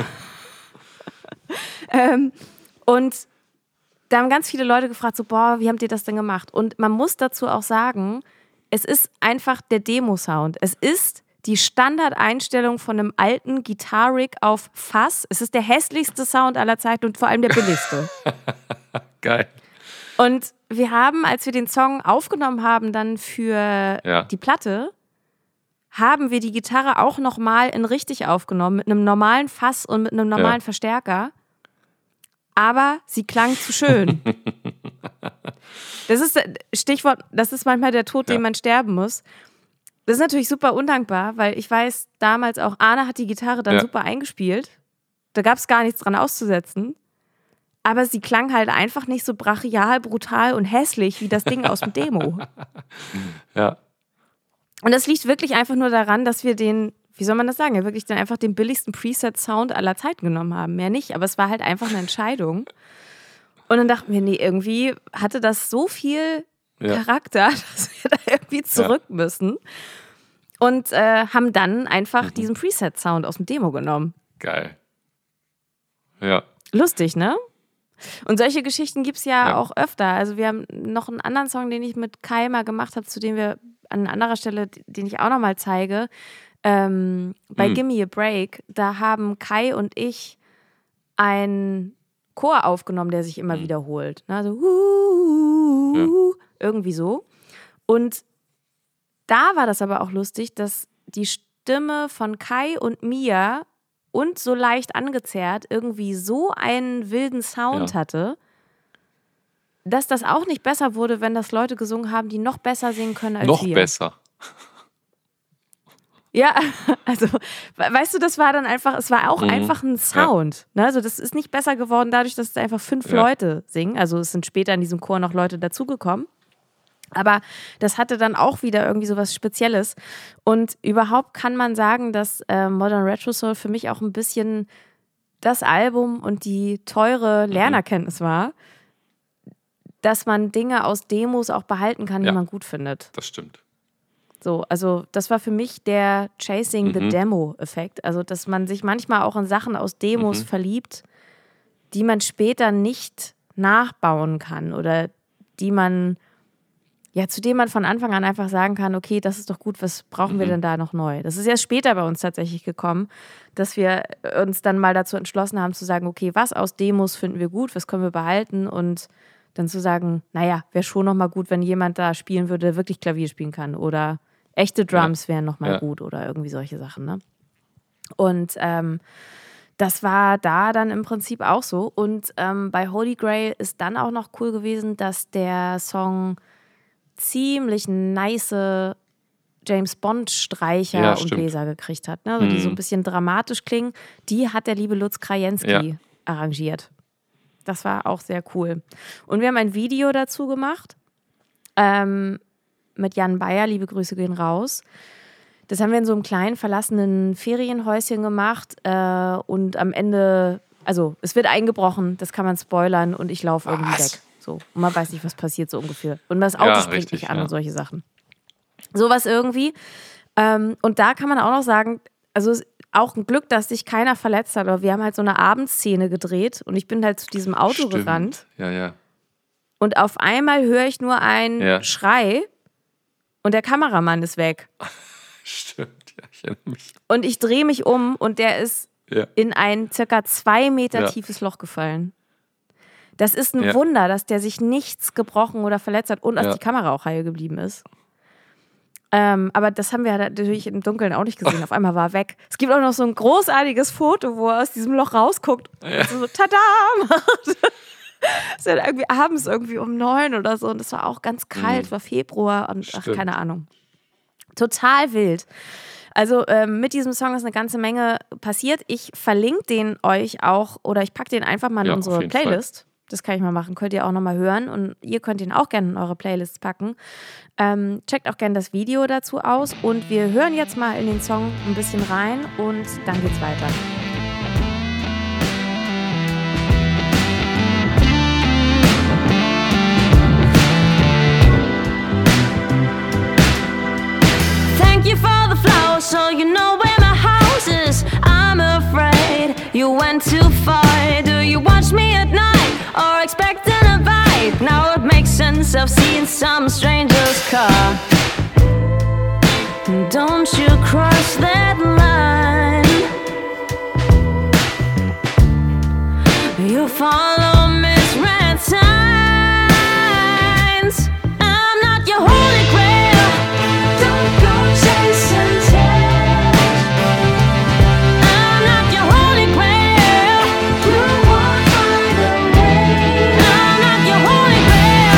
A: Und da haben ganz viele Leute gefragt, so, boah, wie habt ihr das denn gemacht? Und man muss dazu auch sagen, es ist einfach der Demo-Sound. Es ist die Standardeinstellung von einem alten Gitarrig auf Fass. Es ist der hässlichste Sound aller Zeiten und vor allem der billigste.
B: Geil.
A: Und wir haben, als wir den Song aufgenommen haben, dann für die Platte, haben wir die Gitarre auch nochmal in richtig aufgenommen, mit einem normalen Fass und mit einem normalen Verstärker. Aber sie klang zu schön. Das ist Stichwort, das ist manchmal der Tod, den man sterben muss. Das ist natürlich super undankbar, weil ich weiß, damals auch, Arne hat die Gitarre dann super eingespielt. Da gab es gar nichts dran auszusetzen. Aber sie klang halt einfach nicht so brachial, brutal und hässlich wie das Ding aus dem Demo.
B: Ja.
A: Und das liegt wirklich einfach nur daran, dass wir den, wie soll man das sagen, wirklich dann einfach den billigsten Preset-Sound aller Zeiten genommen haben. Mehr nicht, aber es war halt einfach eine Entscheidung. Und dann dachten wir, nee, irgendwie hatte das so viel Charakter, dass wir da irgendwie zurück müssen. Und haben dann einfach diesen Preset-Sound aus dem Demo genommen.
B: Geil. Ja.
A: Lustig, ne? Und solche Geschichten gibt es ja auch öfter. Also wir haben noch einen anderen Song, den ich mit Kai mal gemacht habe, zu dem wir an anderer Stelle, den ich auch nochmal zeige, bei Gimme a Break, da haben Kai und ich einen Chor aufgenommen, der sich immer wiederholt. Ne? Also irgendwie so. Und da war das aber auch lustig, dass die Stimme von Kai und mir und so leicht angezerrt irgendwie so einen wilden Sound hatte, dass das auch nicht besser wurde, wenn das Leute gesungen haben, die noch besser singen können als wir.
B: Noch besser.
A: Ja, also, weißt du, das war dann einfach, es war auch einfach ein Sound. Ne? Also das ist nicht besser geworden dadurch, dass es einfach 5 Leute singen. Also es sind später in diesem Chor noch Leute dazugekommen. Aber das hatte dann auch wieder irgendwie so was Spezielles. Und überhaupt kann man sagen, dass Modern Retro Soul für mich auch ein bisschen das Album und die teure Lernerkenntnis war, dass man Dinge aus Demos auch behalten kann, die man gut findet.
B: Das stimmt.
A: So, also das war für mich der Chasing the Demo-Effekt. Also, dass man sich manchmal auch in Sachen aus Demos verliebt, die man später nicht nachbauen kann oder die man, zu denen man von Anfang an einfach sagen kann, okay, das ist doch gut, was brauchen wir denn da noch neu? Das ist erst später bei uns tatsächlich gekommen, dass wir uns dann mal dazu entschlossen haben zu sagen, okay, was aus Demos finden wir gut, was können wir behalten und dann zu sagen, naja, wäre schon nochmal gut, wenn jemand da spielen würde, der wirklich Klavier spielen kann oder echte Drums wären nochmal gut oder irgendwie solche Sachen, ne? Und das war da dann im Prinzip auch so. Und bei Holy Grail ist dann auch noch cool gewesen, dass der Song ziemlich nice James Bond-Streicher und Bläser gekriegt hat, ne? Also die so ein bisschen dramatisch klingen. Die hat der liebe Lutz Krajewski arrangiert. Das war auch sehr cool. Und wir haben ein Video dazu gemacht. mit Jan Bayer, liebe Grüße gehen raus. Das haben wir in so einem kleinen verlassenen Ferienhäuschen gemacht und am Ende, also es wird eingebrochen, das kann man spoilern und ich laufe irgendwie weg. So. Und man weiß nicht, was passiert so ungefähr. Und das Auto springt nicht an und solche Sachen. Sowas irgendwie. Und da kann man auch noch sagen, also auch ein Glück, dass sich keiner verletzt hat, aber wir haben halt so eine Abendszene gedreht und ich bin halt zu diesem Auto gerannt.
B: Ja.
A: Und auf einmal höre ich nur einen Schrei und der Kameramann ist weg.
B: Stimmt, ja, ich erinnere mich.
A: Und ich drehe mich um und der ist in ein circa 2 Meter tiefes Loch gefallen. Das ist ein Wunder, dass der sich nichts gebrochen oder verletzt hat und dass die Kamera auch heil geblieben ist. Aber das haben wir natürlich im Dunkeln auch nicht gesehen. Auf einmal war er weg. Es gibt auch noch so ein großartiges Foto, wo er aus diesem Loch rausguckt und so tada macht. Es war irgendwie abends irgendwie um 9 oder so und es war auch ganz kalt, war Februar und keine Ahnung. Total wild. Also mit diesem Song ist eine ganze Menge passiert. Ich verlinke den euch auch oder ich packe den einfach mal in unsere Playlist. Fall. Das kann ich mal machen. Könnt ihr auch nochmal hören und ihr könnt ihn auch gerne in eure Playlists packen. Checkt auch gerne das Video dazu aus und wir hören jetzt mal in den Song ein bisschen rein und dann geht's weiter.
C: Thank you for the flowers, so you know where my house is. I'm afraid you went too far. Do you watch me at night or expect an invite? Now it makes sense, I've seen some stranger's car. Don't you cross that line. You follow misread signs. I'm not your holy grail. Don't go chasing tails. I'm not your holy grail. You won't find a way. I'm not your holy grail.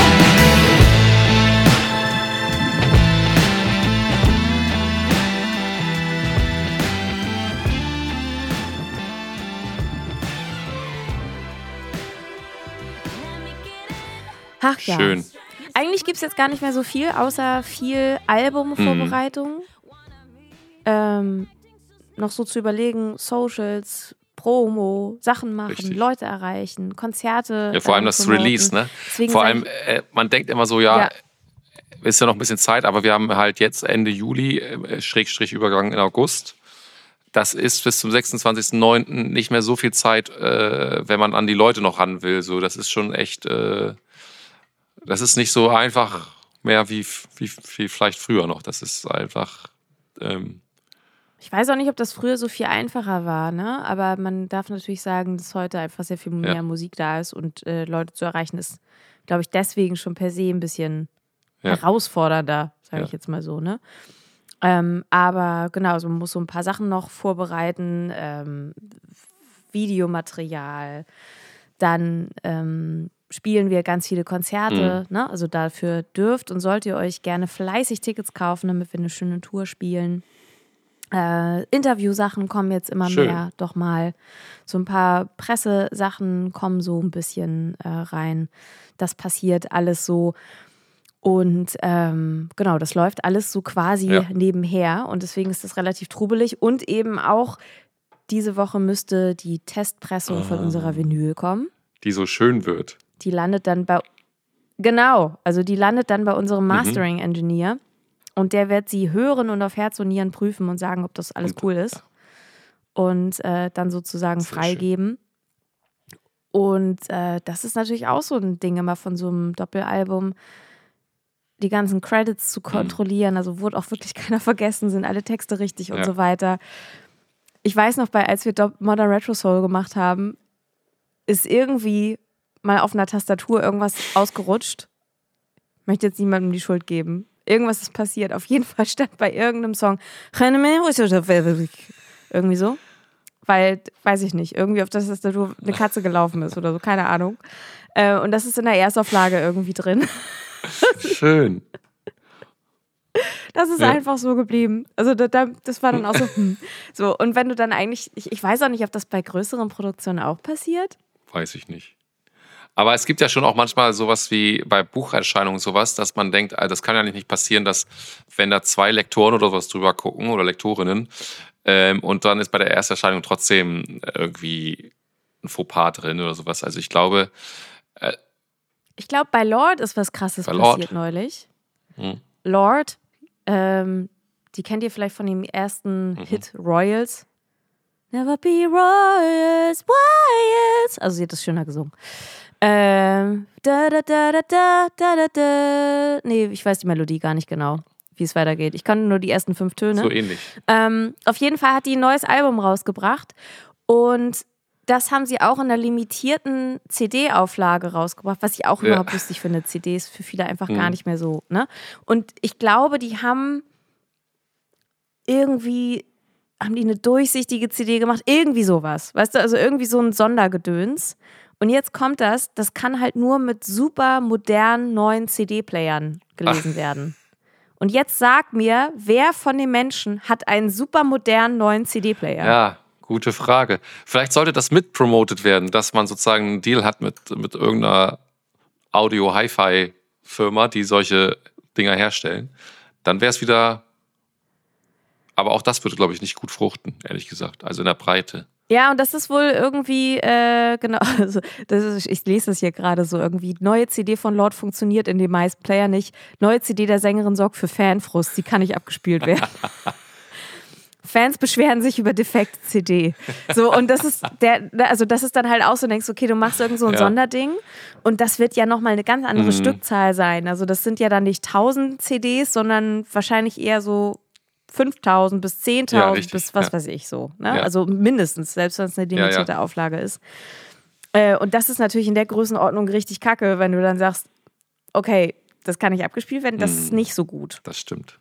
A: Ach ja.
B: Schön.
A: Eigentlich gibt es jetzt gar nicht mehr so viel, außer viel Albumvorbereitung. Noch so zu überlegen, Socials, Promo, Sachen machen,
B: Richtig.
A: Leute erreichen, Konzerte.
B: Ja, vor allem das
A: promoten.
B: Release, ne?
A: Deswegen
B: Vor allem, man denkt immer so, ist ja noch ein bisschen Zeit, aber wir haben halt jetzt Ende Juli, Übergang in August. Das ist bis zum 26.09. nicht mehr so viel Zeit, wenn man an die Leute noch ran will. So, das ist schon echt, das ist nicht so einfach mehr wie vielleicht früher noch. Das ist einfach.
A: Ich weiß auch nicht, ob das früher so viel einfacher war, ne? Aber man darf natürlich sagen, dass heute einfach sehr viel mehr Musik da ist und Leute zu erreichen ist, glaube ich, deswegen schon per se ein bisschen herausfordernder, sage ich jetzt mal so, ne? Aber genau, also man muss so ein paar Sachen noch vorbereiten, Videomaterial, dann spielen wir ganz viele Konzerte, ne? Also dafür dürft und sollt ihr euch gerne fleißig Tickets kaufen, damit wir eine schöne Tour spielen. Interviewsachen kommen jetzt immer mehr, doch mal. So ein paar Pressesachen kommen so ein bisschen rein. Das passiert alles so. Und genau, das läuft alles so quasi nebenher. Und deswegen ist das relativ trubelig. Und eben auch diese Woche müsste die Testpressung von unserer Vinyl kommen.
B: Die so schön wird.
A: Die landet dann bei unserem Mastering-Engineer. Und der wird sie hören und auf Herz und Nieren prüfen und sagen, ob das alles cool ist. Und dann sozusagen freigeben. Und das ist natürlich auch so ein Ding immer von so einem Doppelalbum, die ganzen Credits zu kontrollieren. Also wurde auch wirklich keiner vergessen, sind alle Texte richtig und so weiter. Ich weiß noch, als wir Modern Retro Soul gemacht haben, ist irgendwie mal auf einer Tastatur irgendwas ausgerutscht. Ich möchte jetzt niemandem die Schuld geben. Irgendwas ist passiert. Auf jeden Fall stand bei irgendeinem Song irgendwie so. Weil, weiß ich nicht, irgendwie auf der Tastatur eine Katze gelaufen ist oder so, keine Ahnung. Und das ist in der Erstauflage irgendwie drin.
B: Schön.
A: Das ist einfach so geblieben. Also das war dann auch so, so. Und wenn du dann eigentlich, ich weiß auch nicht, ob das bei größeren Produktionen auch passiert.
B: Weiß ich nicht. Aber es gibt ja schon auch manchmal sowas wie bei Bucherscheinungen sowas, dass man denkt, das kann ja nicht passieren, dass wenn da 2 Lektoren oder sowas drüber gucken oder Lektorinnen und dann ist bei der Ersterscheinung trotzdem irgendwie ein Fauxpas drin oder sowas. Also ich glaube...
A: bei Lorde ist was Krasses passiert neulich. Lorde, die kennt ihr vielleicht von dem ersten Hit Royals. Never be Royals, Royals. Also sie hat das schöner gesungen. Nee, ich weiß die Melodie gar nicht genau, wie es weitergeht. Ich kann nur die ersten 5 Töne.
B: So ähnlich.
A: Auf jeden Fall hat die ein neues Album rausgebracht und das haben sie auch in einer limitierten CD-Auflage rausgebracht, was ich auch überhaupt lustig finde. CDs für viele einfach gar nicht mehr so. Ne? Und ich glaube, die haben die eine durchsichtige CD gemacht, irgendwie sowas. Weißt du, also irgendwie so ein Sondergedöns. Und jetzt kommt das kann halt nur mit super modernen neuen CD-Playern gelesen werden. Und jetzt sag mir, wer von den Menschen hat einen super modernen neuen CD-Player?
B: Ja, gute Frage. Vielleicht sollte das mitpromotet werden, dass man sozusagen einen Deal hat mit irgendeiner Audio-Hi-Fi-Firma, die solche Dinger herstellen. Dann wäre es wieder... Aber auch das würde, glaube ich, nicht gut fruchten, ehrlich gesagt. Also in der Breite.
A: Ja, und das ist wohl irgendwie, genau, also ich lese das hier gerade so irgendwie, neue CD von Lorde funktioniert in den meisten Player nicht. Neue CD der Sängerin sorgt für Fanfrust, die kann nicht abgespielt werden. Fans beschweren sich über defekte CD. So, und das ist dann halt auch so, denkst okay, du machst irgend so ein Sonderding und das wird ja nochmal eine ganz andere Stückzahl sein. Also das sind ja dann nicht 1000 CDs, sondern wahrscheinlich eher so 5.000 bis 10.000 bis was weiß ich so. Ne? Ja. Also mindestens, selbst wenn es eine limitierte Auflage ist. Und das ist natürlich in der Größenordnung richtig kacke, wenn du dann sagst, okay, das kann nicht abgespielt werden, das ist nicht so gut.
B: Das stimmt.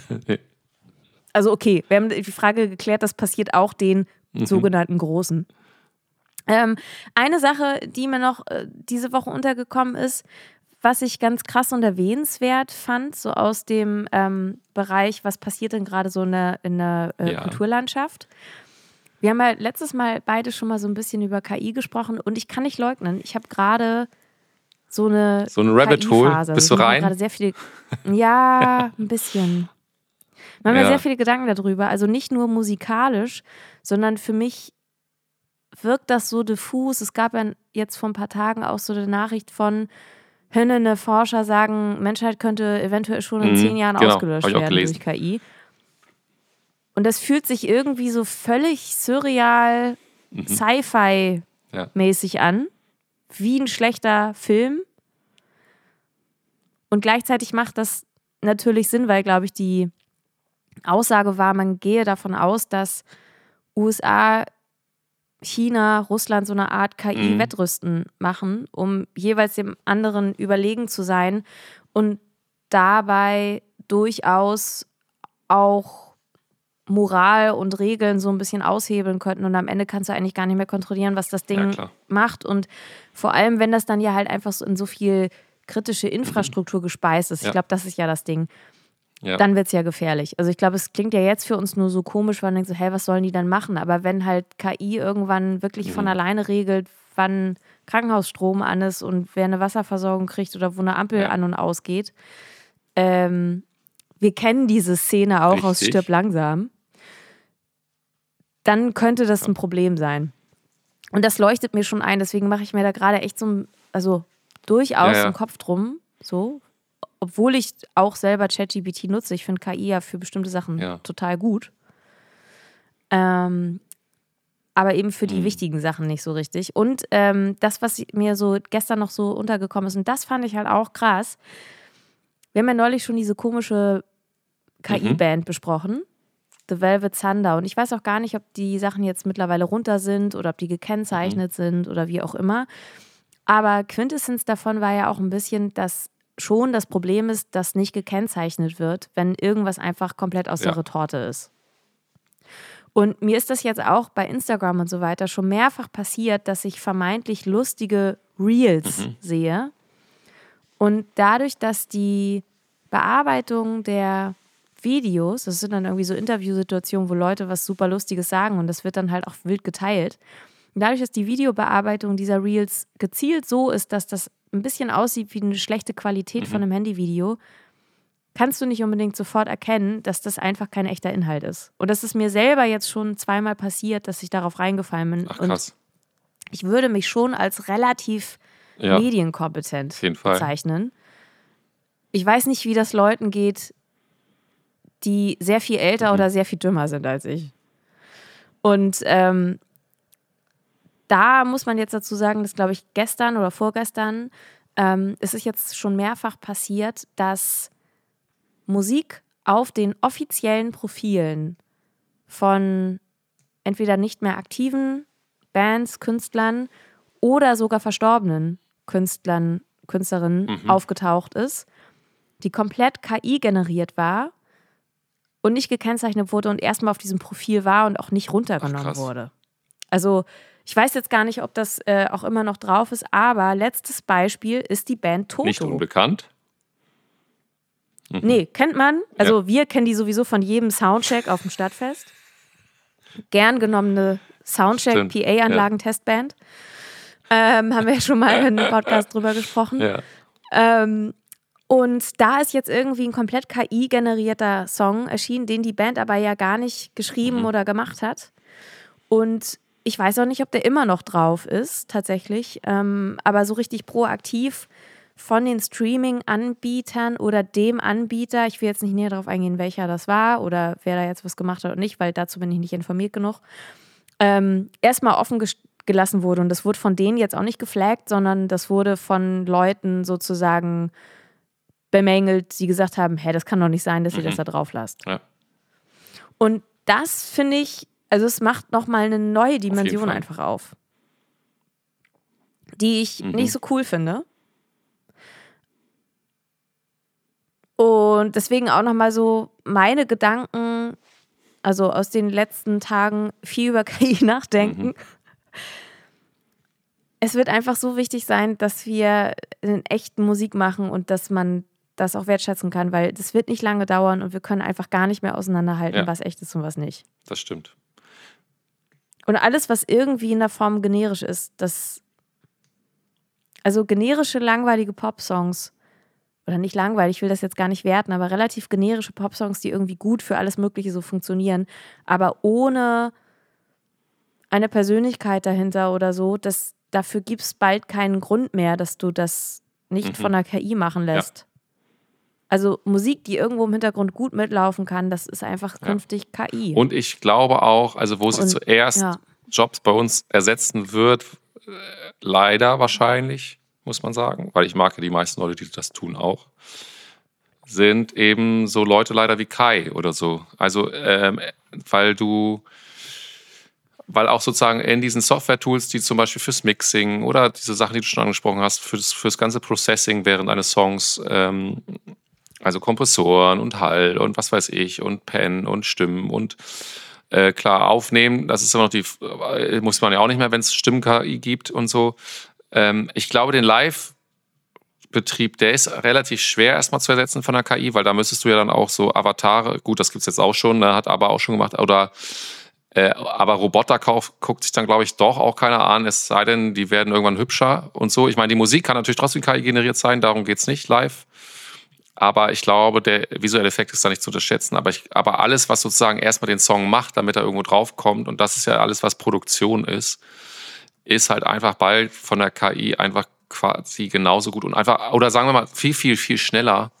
A: Also okay, wir haben die Frage geklärt, das passiert auch den sogenannten Großen. Eine Sache, die mir noch diese Woche untergekommen ist, was ich ganz krass und erwähnenswert fand, so aus dem Bereich, was passiert denn gerade so in der Kulturlandschaft. Wir haben ja letztes Mal beide schon mal so ein bisschen über KI gesprochen und ich kann nicht leugnen, ich habe gerade so eine
B: Rabbit Hole. Bist du rein?
A: Gerade sehr viele, ja, ein bisschen. Man hat sehr viele Gedanken darüber, also nicht nur musikalisch, sondern für mich wirkt das so diffus. Es gab ja jetzt vor ein paar Tagen auch so eine Nachricht von Hünnende Forscher sagen, Menschheit könnte eventuell schon in 10 Jahren ausgelöscht werden durch KI. Und das fühlt sich irgendwie so völlig surreal, Sci-Fi-mäßig an, wie ein schlechter Film. Und gleichzeitig macht das natürlich Sinn, weil, glaube ich, die Aussage war, man gehe davon aus, dass USA, China, Russland so eine Art KI-Wettrüsten machen, um jeweils dem anderen überlegen zu sein und dabei durchaus auch Moral und Regeln so ein bisschen aushebeln könnten und am Ende kannst du eigentlich gar nicht mehr kontrollieren, was das Ding macht und vor allem, wenn das dann ja halt einfach so in so viel kritische Infrastruktur gespeist ist, ich glaube, das ist ja das Ding, dann wird es ja gefährlich. Also ich glaube, es klingt ja jetzt für uns nur so komisch, weil man denkt so, hey, was sollen die dann machen? Aber wenn halt KI irgendwann wirklich von alleine regelt, wann Krankenhausstrom an ist und wer eine Wasserversorgung kriegt oder wo eine Ampel an und ausgeht, wir kennen diese Szene auch aus Stirb langsam, dann könnte das ein Problem sein. Und das leuchtet mir schon ein, deswegen mache ich mir da gerade echt durchaus einen Kopf drum, so. Obwohl ich auch selber ChatGPT nutze. Ich finde KI ja für bestimmte Sachen total gut. Aber eben für die wichtigen Sachen nicht so richtig. Und das, was mir so gestern noch so untergekommen ist, und das fand ich halt auch krass. Wir haben ja neulich schon diese komische KI-Band besprochen. The Velvet Thunder. Und ich weiß auch gar nicht, ob die Sachen jetzt mittlerweile runter sind oder ob die gekennzeichnet sind oder wie auch immer. Aber Quintessenz davon war ja auch ein bisschen, dass schon das Problem ist, dass nicht gekennzeichnet wird, wenn irgendwas einfach komplett aus der Retorte ist. Und mir ist das jetzt auch bei Instagram und so weiter schon mehrfach passiert, dass ich vermeintlich lustige Reels sehe. Und dadurch, dass die Bearbeitung der Videos, das sind dann irgendwie so Interviewsituationen, wo Leute was super Lustiges sagen und das wird dann halt auch wild geteilt. Und dadurch, dass die Videobearbeitung dieser Reels gezielt so ist, dass das ein bisschen aussieht wie eine schlechte Qualität von einem Handyvideo, kannst du nicht unbedingt sofort erkennen, dass das einfach kein echter Inhalt ist. Und das ist mir selber jetzt schon zweimal passiert, dass ich darauf reingefallen bin.
B: Ach, krass.
A: Und ich würde mich schon als relativ medienkompetent bezeichnen. Ich weiß nicht, wie das Leuten geht, die sehr viel älter oder sehr viel dümmer sind als ich. Und da muss man jetzt dazu sagen, dass, glaube ich, gestern oder vorgestern es ist jetzt schon mehrfach passiert, dass Musik auf den offiziellen Profilen von entweder nicht mehr aktiven Bands, Künstlern oder sogar verstorbenen Künstlerinnen aufgetaucht ist, die komplett KI generiert war und nicht gekennzeichnet wurde und erstmal auf diesem Profil war und auch nicht runtergenommen wurde. Also ich weiß jetzt gar nicht, ob das auch immer noch drauf ist, aber letztes Beispiel ist die Band Toto.
B: Nicht unbekannt?
A: Nee, kennt man. Also wir kennen die sowieso von jedem Soundcheck auf dem Stadtfest. Gern genommene Soundcheck-PA-Anlagen-Testband. Haben wir ja schon mal in einem Podcast drüber gesprochen. Ja. Und da ist jetzt irgendwie ein komplett KI-generierter Song erschienen, den die Band aber ja gar nicht geschrieben oder gemacht hat. Und ich weiß auch nicht, ob der immer noch drauf ist, tatsächlich. Aber so richtig proaktiv von den Streaming-Anbietern oder dem Anbieter, ich will jetzt nicht näher darauf eingehen, welcher das war oder wer da jetzt was gemacht hat oder nicht, weil dazu bin ich nicht informiert genug, erstmal offen gelassen wurde. Und das wurde von denen jetzt auch nicht geflaggt, sondern das wurde von Leuten sozusagen bemängelt, die gesagt haben, das kann doch nicht sein, dass ihr das da drauf lasst. Ja. Und das finde ich, also es macht nochmal eine neue Dimension einfach auf, die ich nicht so cool finde. Und deswegen auch nochmal so meine Gedanken, also aus den letzten Tagen viel über KI nachdenken. Es wird einfach so wichtig sein, dass wir in echten Musik machen und dass man das auch wertschätzen kann, weil das wird nicht lange dauern und wir können einfach gar nicht mehr auseinanderhalten, was echt ist und was nicht.
B: Das stimmt.
A: Und alles, was irgendwie in der Form generisch ist, also generische, langweilige Popsongs, oder nicht langweilig, ich will das jetzt gar nicht werten, aber relativ generische Popsongs, die irgendwie gut für alles Mögliche so funktionieren, aber ohne eine Persönlichkeit dahinter oder so, dafür gibt es bald keinen Grund mehr, dass du das nicht von der KI machen lässt. Ja. Also Musik, die irgendwo im Hintergrund gut mitlaufen kann, das ist einfach künftig KI.
B: Und ich glaube auch, also wo sie zuerst Jobs bei uns ersetzen wird, leider wahrscheinlich, muss man sagen, weil ich mag ja die meisten Leute, die das tun auch, sind eben so Leute leider wie Kai oder so. Also weil auch sozusagen in diesen Software-Tools, die zum Beispiel fürs Mixing oder diese Sachen, die du schon angesprochen hast, fürs ganze Processing während eines Songs, also Kompressoren und Hall und was weiß ich und Pen und Stimmen und klar aufnehmen, das ist immer noch muss man ja auch nicht mehr, wenn es Stimmen-KI gibt und so. Ich glaube, den Live-Betrieb, der ist relativ schwer erstmal zu ersetzen von der KI, weil da müsstest du ja dann auch so Avatare, gut, das gibt's jetzt auch schon, hat aber auch schon gemacht, oder aber Roboter guckt sich dann, glaube ich, doch auch keiner an, es sei denn, die werden irgendwann hübscher und so. Ich meine, die Musik kann natürlich trotzdem KI generiert sein, darum geht's nicht live. Aber ich glaube, der visuelle Effekt ist da nicht zu unterschätzen. Aber alles, was sozusagen erstmal den Song macht, damit er irgendwo draufkommt, und das ist ja alles, was Produktion ist halt einfach bald von der KI einfach quasi genauso gut und einfach, oder sagen wir mal, viel, viel, viel schneller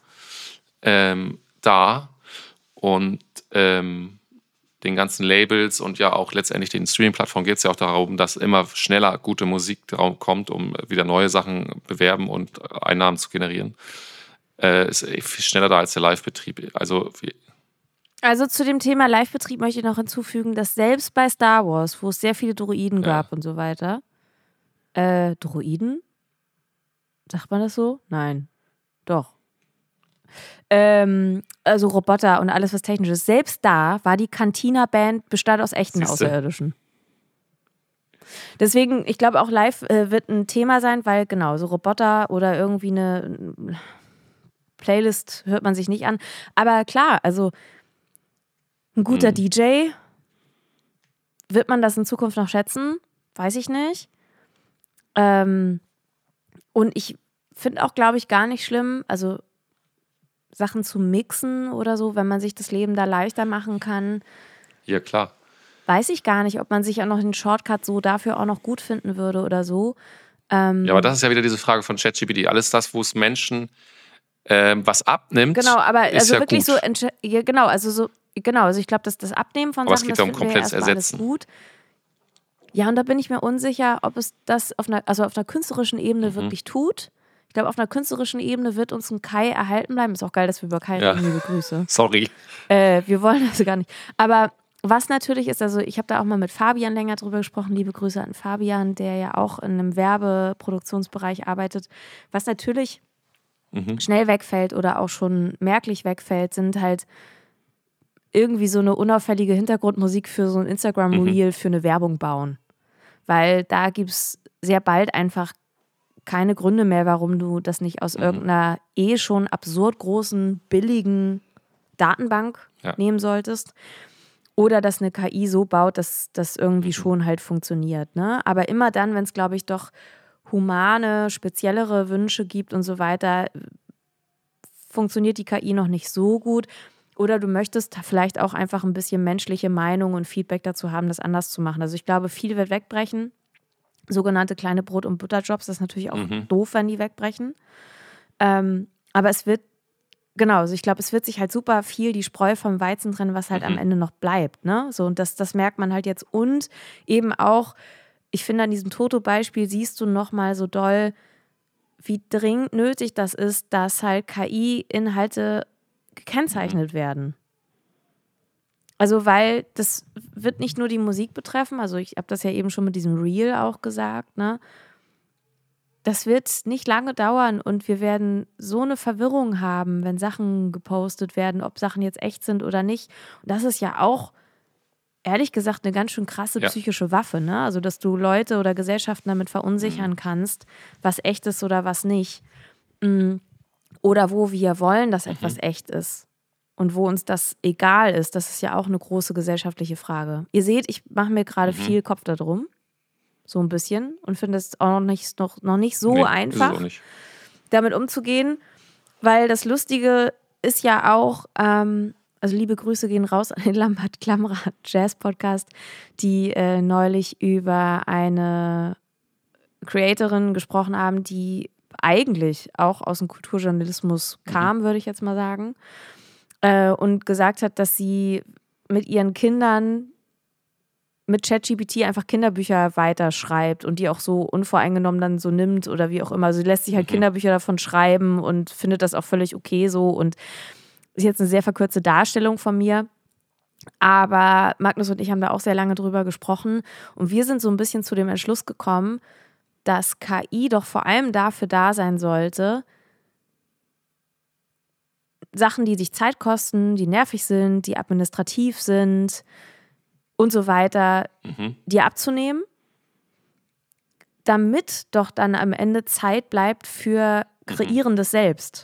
B: da. Und den ganzen Labels und ja auch letztendlich den Streaming-Plattformen geht es ja auch darum, dass immer schneller gute Musik kommt, um wieder neue Sachen bewerben und Einnahmen zu generieren. Ist viel schneller da als der Live-Betrieb. Also
A: zu dem Thema Live-Betrieb möchte ich noch hinzufügen, dass selbst bei Star Wars, wo es sehr viele Droiden gab und so weiter, Droiden? Sagt man das so? Nein. Doch. Also Roboter und alles, was technisch ist. Selbst da war die Cantina-Band bestand aus echten Außerirdischen. Deswegen, ich glaube auch live wird ein Thema sein, weil genau, so Roboter oder irgendwie eine Playlist hört man sich nicht an. Aber klar, also ein guter DJ, wird man das in Zukunft noch schätzen? weiß ich nicht. Und ich finde auch, glaube ich, gar nicht schlimm, also Sachen zu mixen oder so, wenn man sich das Leben da leichter machen kann.
B: Ja, klar.
A: Weiß ich gar nicht, ob man sich auch noch den Shortcut so dafür auch noch gut finden würde oder so.
B: Ja, aber das ist ja wieder diese Frage von ChatGPT. Alles das, wo es Menschen was abnimmt,
A: genau, aber
B: ist
A: also
B: ja
A: wirklich
B: gut.
A: Also ich glaube, dass das Abnehmen von
B: Aber es
A: Sachen,
B: geht
A: das
B: ja um
A: finden wir ja
B: komplettes
A: erstmal alles
B: Ersetzen.
A: gut. Ja, und da bin ich mir unsicher, ob es das auf einer künstlerischen Ebene wirklich tut. Ich glaube, auf einer künstlerischen Ebene wird uns ein Kai erhalten bleiben. Ist auch geil, dass wir über Kai
B: Ja.
A: reden, liebe Grüße.
B: Sorry.
A: Wir wollen das gar nicht. Aber was natürlich ist, also ich habe da auch mal mit Fabian länger drüber gesprochen. Liebe Grüße an Fabian, der ja auch in einem Werbeproduktionsbereich arbeitet. Was natürlich schnell wegfällt oder auch schon merklich wegfällt, sind halt irgendwie so eine unauffällige Hintergrundmusik für so ein Instagram-Reel für eine Werbung bauen. Weil da gibt es sehr bald einfach keine Gründe mehr, warum du das nicht aus irgendeiner schon absurd großen, billigen Datenbank nehmen solltest. Oder dass eine KI so baut, dass das irgendwie schon halt funktioniert. Ne? Aber immer dann, wenn es, glaube ich, doch humane, speziellere Wünsche gibt und so weiter, funktioniert die KI noch nicht so gut. Oder du möchtest vielleicht auch einfach ein bisschen menschliche Meinung und Feedback dazu haben, das anders zu machen. Also ich glaube, viel wird wegbrechen. Sogenannte kleine Brot- und Butterjobs, das ist natürlich auch doof, wenn die wegbrechen. Aber es wird, also ich glaube, es wird sich halt super viel die Spreu vom Weizen trennen, was halt am Ende noch bleibt. Ne? So, und das merkt man halt jetzt. Und eben auch, ich finde, an diesem Toto-Beispiel siehst du nochmal so doll, wie dringend nötig das ist, dass halt KI-Inhalte gekennzeichnet werden. Also, weil das wird nicht nur die Musik betreffen, also ich habe das ja eben schon mit diesem Reel auch gesagt, ne? Das wird nicht lange dauern und wir werden so eine Verwirrung haben, wenn Sachen gepostet werden, ob Sachen jetzt echt sind oder nicht. Und das ist ja auch, ehrlich gesagt, eine ganz schön krasse psychische Waffe, ne? Also, dass du Leute oder Gesellschaften damit verunsichern kannst, was echt ist oder was nicht. Oder wo wir wollen, dass etwas echt ist. Und wo uns das egal ist, das ist ja auch eine große gesellschaftliche Frage. Ihr seht, ich mache mir gerade viel Kopf darum. So ein bisschen. Und finde es auch noch nicht so einfach, damit umzugehen. Weil das Lustige ist ja auch, also liebe Grüße gehen raus an den Lambert-Klammerer Jazz-Podcast, die neulich über eine Creatorin gesprochen haben, die eigentlich auch aus dem Kulturjournalismus kam, würde ich jetzt mal sagen. Und gesagt hat, dass sie mit ihren Kindern mit ChatGPT einfach Kinderbücher weiterschreibt und die auch so unvoreingenommen dann so nimmt oder wie auch immer. Also sie lässt sich halt Kinderbücher davon schreiben und findet das auch völlig okay so und ist jetzt eine sehr verkürzte Darstellung von mir. Aber Magnus und ich haben da auch sehr lange drüber gesprochen und wir sind so ein bisschen zu dem Entschluss gekommen, dass KI doch vor allem dafür da sein sollte, Sachen, die sich Zeit kosten, die nervig sind, die administrativ sind und so weiter, dir abzunehmen, damit doch dann am Ende Zeit bleibt für Kreierendes selbst.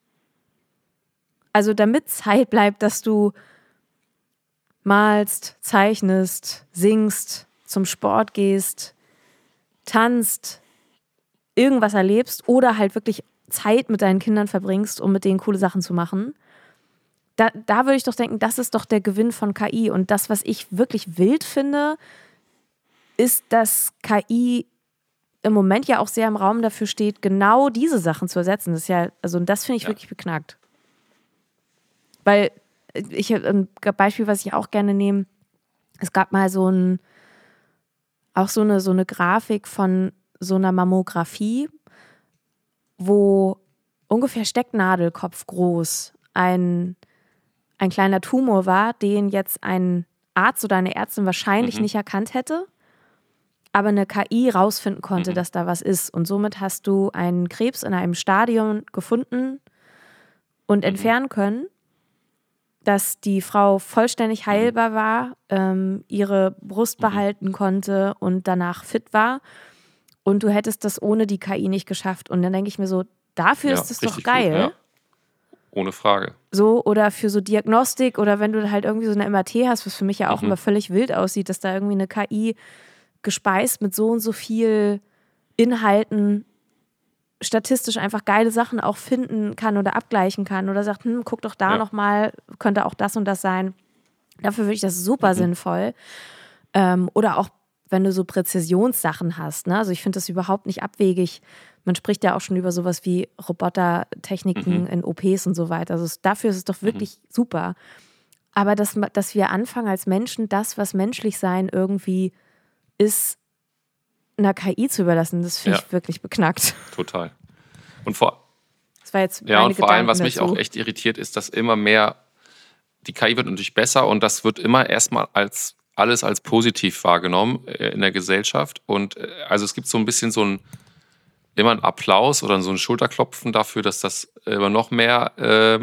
A: Also damit Zeit bleibt, dass du malst, zeichnest, singst, zum Sport gehst, tanzt, irgendwas erlebst oder halt wirklich Zeit mit deinen Kindern verbringst, um mit denen coole Sachen zu machen. Da würde ich doch denken, das ist doch der Gewinn von KI. Und das, was ich wirklich wild finde, ist, dass KI im Moment ja auch sehr im Raum dafür steht, genau diese Sachen zu ersetzen. Das ist ja, also das finde ich wirklich beknackt. Weil ich habe ein Beispiel, was ich auch gerne nehme. Es gab mal so eine Grafik von so einer Mammographie, wo ungefähr Stecknadelkopf groß ein kleiner Tumor war, den jetzt ein Arzt oder eine Ärztin wahrscheinlich nicht erkannt hätte, aber eine KI rausfinden konnte, dass da was ist. Und somit hast du einen Krebs in einem Stadium gefunden und entfernen können, dass die Frau vollständig heilbar war, ihre Brust behalten konnte und danach fit war. Und du hättest das ohne die KI nicht geschafft. Und dann denke ich mir so, dafür ist es doch geil.
B: Gut, ja. Ohne Frage.
A: So, oder für so Diagnostik oder wenn du halt irgendwie so eine MRT hast, was für mich ja auch immer völlig wild aussieht, dass da irgendwie eine KI gespeist mit so und so viel Inhalten statistisch einfach geile Sachen auch finden kann oder abgleichen kann oder sagt, guck doch da nochmal, könnte auch das und das sein. Dafür würde ich das super sinnvoll. Oder auch, wenn du so Präzisionssachen hast. Ne? Also ich finde das überhaupt nicht abwegig. Man spricht ja auch schon über sowas wie Robotertechniken in OPs und so weiter. Also dafür ist es doch wirklich super. Aber dass wir anfangen als Menschen, das, was menschlich sein irgendwie ist, einer KI zu überlassen, das finde ich wirklich beknackt.
B: Total. Und
A: das war jetzt
B: und vor allem, was mich auch echt irritiert, ist, dass immer mehr, die KI wird natürlich besser und das wird immer erstmal alles als positiv wahrgenommen in der Gesellschaft. Und also es gibt so ein bisschen immer einen Applaus oder so ein Schulterklopfen dafür, dass das immer noch mehr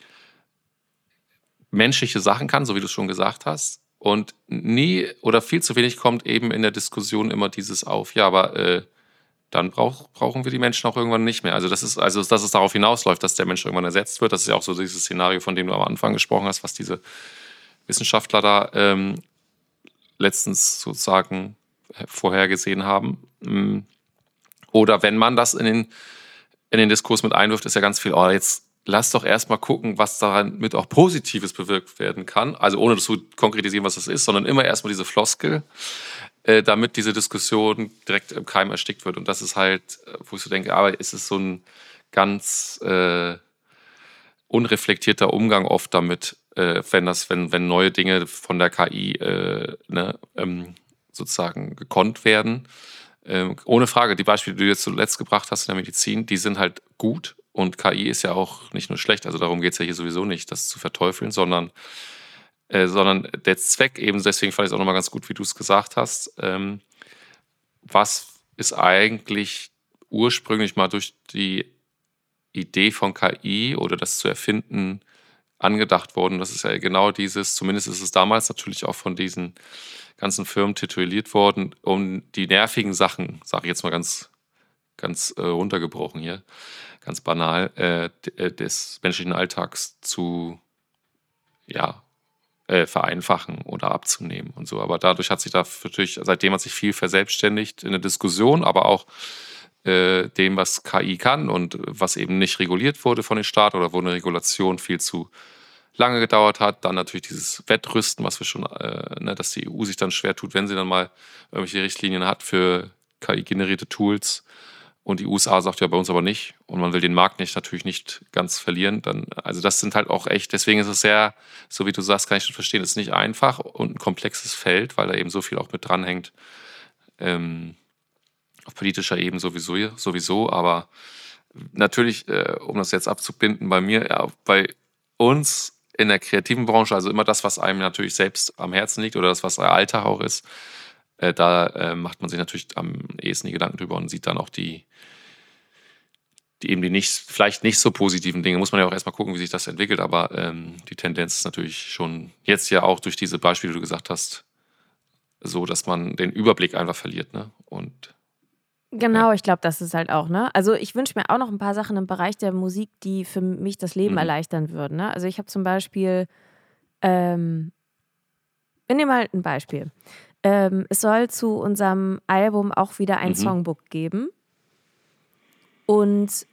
B: menschliche Sachen kann, so wie du es schon gesagt hast. Und nie oder viel zu wenig kommt eben in der Diskussion immer dieses auf, ja, aber dann brauchen wir die Menschen auch irgendwann nicht mehr. Also dass es darauf hinausläuft, dass der Mensch irgendwann ersetzt wird. Das ist ja auch so dieses Szenario, von dem du am Anfang gesprochen hast, was diese Wissenschaftler da letztens sozusagen vorhergesehen haben. Oder wenn man das in den Diskurs mit einwirft, ist ja ganz viel, jetzt lass doch erstmal gucken, was daran mit auch Positives bewirkt werden kann. Also ohne zu konkretisieren, was das ist, sondern immer erstmal diese Floskel, damit diese Diskussion direkt im Keim erstickt wird. Und das ist halt, wo ich so denke, aber ist es so ein ganz unreflektierter Umgang oft damit, wenn neue Dinge von der KI sozusagen gekonnt werden. Ohne Frage, die Beispiele, die du jetzt zuletzt gebracht hast in der Medizin, die sind halt gut. Und KI ist ja auch nicht nur schlecht, also darum geht es ja hier sowieso nicht, das zu verteufeln, sondern der Zweck eben, deswegen fand ich es auch nochmal ganz gut, wie du es gesagt hast, was ist eigentlich ursprünglich mal durch die Idee von KI oder das zu erfinden angedacht worden. Das ist ja genau dieses, zumindest ist es damals natürlich auch von diesen ganzen Firmen tituliert worden, um die nervigen Sachen, sage ich jetzt mal ganz runtergebrochen hier, ganz banal, des menschlichen Alltags zu vereinfachen oder abzunehmen und so. Aber dadurch hat sich seitdem hat sich viel verselbstständigt in der Diskussion, aber auch dem, was KI kann und was eben nicht reguliert wurde von den Staaten oder wo eine Regulation viel zu lange gedauert hat. Dann natürlich dieses Wettrüsten, was wir schon, dass die EU sich dann schwer tut, wenn sie dann mal irgendwelche Richtlinien hat für KI-generierte Tools. Und die USA sagt ja bei uns aber nicht. Und man will den Markt natürlich nicht ganz verlieren. Also das sind halt auch echt, deswegen ist es sehr, so wie du sagst, kann ich schon verstehen, es ist nicht einfach und ein komplexes Feld, weil da eben so viel auch mit dranhängt. Auf politischer Ebene sowieso. Aber natürlich, um das jetzt abzubinden, bei uns in der kreativen Branche, also immer das, was einem natürlich selbst am Herzen liegt oder das, was der Alltag auch ist, da macht man sich natürlich am ehesten die Gedanken drüber und sieht dann auch die vielleicht nicht so positiven Dinge. Muss man ja auch erstmal gucken, wie sich das entwickelt, aber die Tendenz ist natürlich schon jetzt ja auch durch diese Beispiele, die du gesagt hast, so, dass man den Überblick einfach verliert, ne? Und
A: genau, ich glaube, das ist halt auch, ne? Also ich wünsche mir auch noch ein paar Sachen im Bereich der Musik, die für mich das Leben erleichtern würden, ne? Also ich habe zum Beispiel, ich nehme mal ein Beispiel. Es soll zu unserem Album auch wieder ein Songbook geben. Und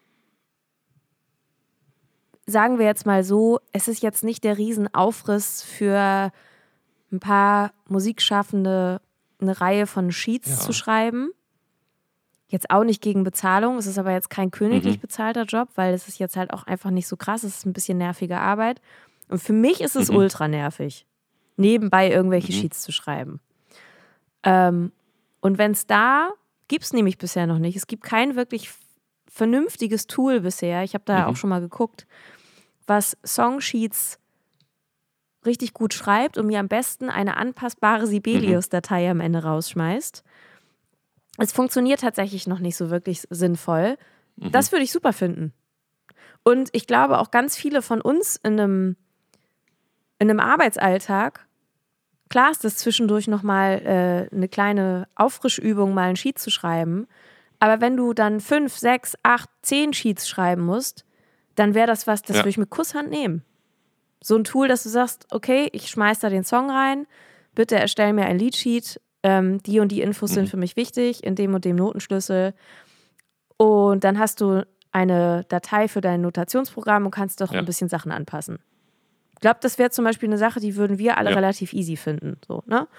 A: sagen wir jetzt mal so, es ist jetzt nicht der Riesenaufriss für ein paar Musikschaffende, eine Reihe von Sheets zu schreiben. Jetzt auch nicht gegen Bezahlung, es ist aber jetzt kein königlich bezahlter Job, weil es ist jetzt halt auch einfach nicht so krass, es ist ein bisschen nervige Arbeit. Und für mich ist es ultra nervig, nebenbei irgendwelche Sheets zu schreiben. Und wenn es gibt es nämlich bisher noch nicht. Es gibt kein wirklich vernünftiges Tool bisher. Ich habe da auch schon mal geguckt, was Songsheets richtig gut schreibt und mir am besten eine anpassbare Sibelius-Datei am Ende rausschmeißt. Es funktioniert tatsächlich noch nicht so wirklich sinnvoll. Das würde ich super finden. Und ich glaube auch ganz viele von uns in einem Arbeitsalltag, klar ist das zwischendurch nochmal eine kleine Auffrischübung, mal ein Sheet zu schreiben. Aber wenn du dann 5, 6, 8, 10 Sheets schreiben musst, dann wäre das was, das würde ich mit Kusshand nehmen. So ein Tool, dass du sagst, okay, ich schmeiß da den Song rein, bitte erstell mir ein Liedsheet, die und die Infos sind für mich wichtig, in dem und dem Notenschlüssel. Und dann hast du eine Datei für dein Notationsprogramm und kannst doch ein bisschen Sachen anpassen. Ich glaube, das wäre zum Beispiel eine Sache, die würden wir alle relativ easy finden. So, ne?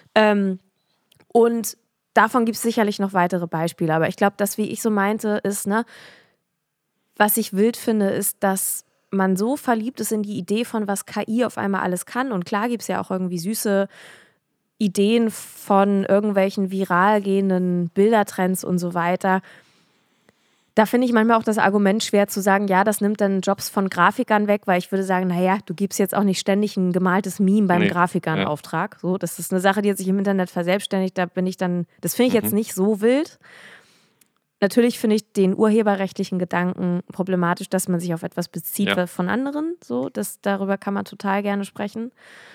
A: Und davon gibt es sicherlich noch weitere Beispiele. Aber ich glaube, das, wie ich so meinte, ist, ne, was ich wild finde, ist, dass man so verliebt ist in die Idee von, was KI auf einmal alles kann. Und klar gibt es ja auch irgendwie süße Ideen von irgendwelchen viral gehenden Bildertrends und so weiter. Da finde ich manchmal auch das Argument schwer zu sagen, ja, das nimmt dann Jobs von Grafikern weg, weil ich würde sagen, naja, du gibst jetzt auch nicht ständig ein gemaltes Meme beim Grafiker in Auftrag. So, das ist eine Sache, die hat sich im Internet verselbstständigt, das finde ich jetzt nicht so wild. Natürlich finde ich den urheberrechtlichen Gedanken problematisch, dass man sich auf etwas bezieht von anderen. So, darüber kann man total gerne sprechen.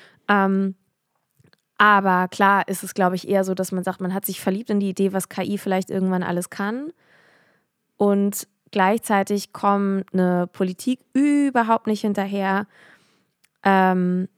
A: Aber klar ist es, glaube ich, eher so, dass man sagt, man hat sich verliebt in die Idee, was KI vielleicht irgendwann alles kann. Und gleichzeitig kommt eine Politik überhaupt nicht hinterher, damit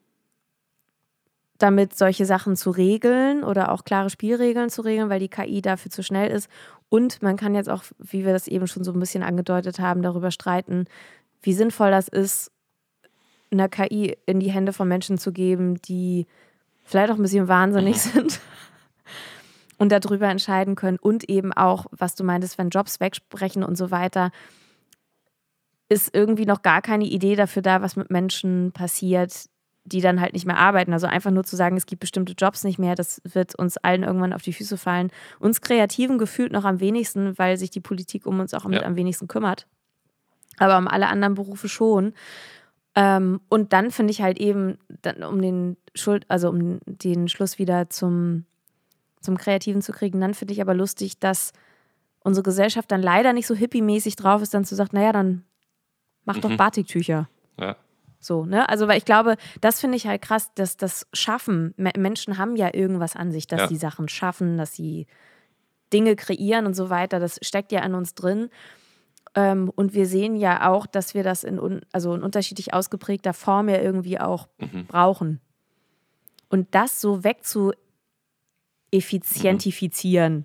A: solche Sachen zu regeln oder auch klare Spielregeln zu regeln, weil die KI dafür zu schnell ist. Und man kann jetzt auch, wie wir das eben schon so ein bisschen angedeutet haben, darüber streiten, wie sinnvoll das ist, eine KI in die Hände von Menschen zu geben, die vielleicht auch ein bisschen wahnsinnig sind. Und darüber entscheiden können und eben auch, was du meintest, wenn Jobs wegsprechen und so weiter, ist irgendwie noch gar keine Idee dafür da, was mit Menschen passiert, die dann halt nicht mehr arbeiten. Also einfach nur zu sagen, es gibt bestimmte Jobs nicht mehr, das wird uns allen irgendwann auf die Füße fallen. Uns Kreativen gefühlt noch am wenigsten, weil sich die Politik um uns auch mit am wenigsten kümmert. Aber um alle anderen Berufe schon. Und dann finde ich halt eben, um den Schluss wieder zum Kreativen zu kriegen, dann finde ich aber lustig, dass unsere Gesellschaft dann leider nicht so hippie-mäßig drauf ist, dann zu sagen, naja, dann mach doch Batiktücher. Ja. So, ne? Also, weil ich glaube, das finde ich halt krass, dass das Schaffen, Menschen haben ja irgendwas an sich, dass sie Sachen schaffen, dass sie Dinge kreieren und so weiter, das steckt ja an uns drin. Und wir sehen ja auch, dass wir das in unterschiedlich ausgeprägter Form ja irgendwie auch brauchen. Und das so effizientifizieren.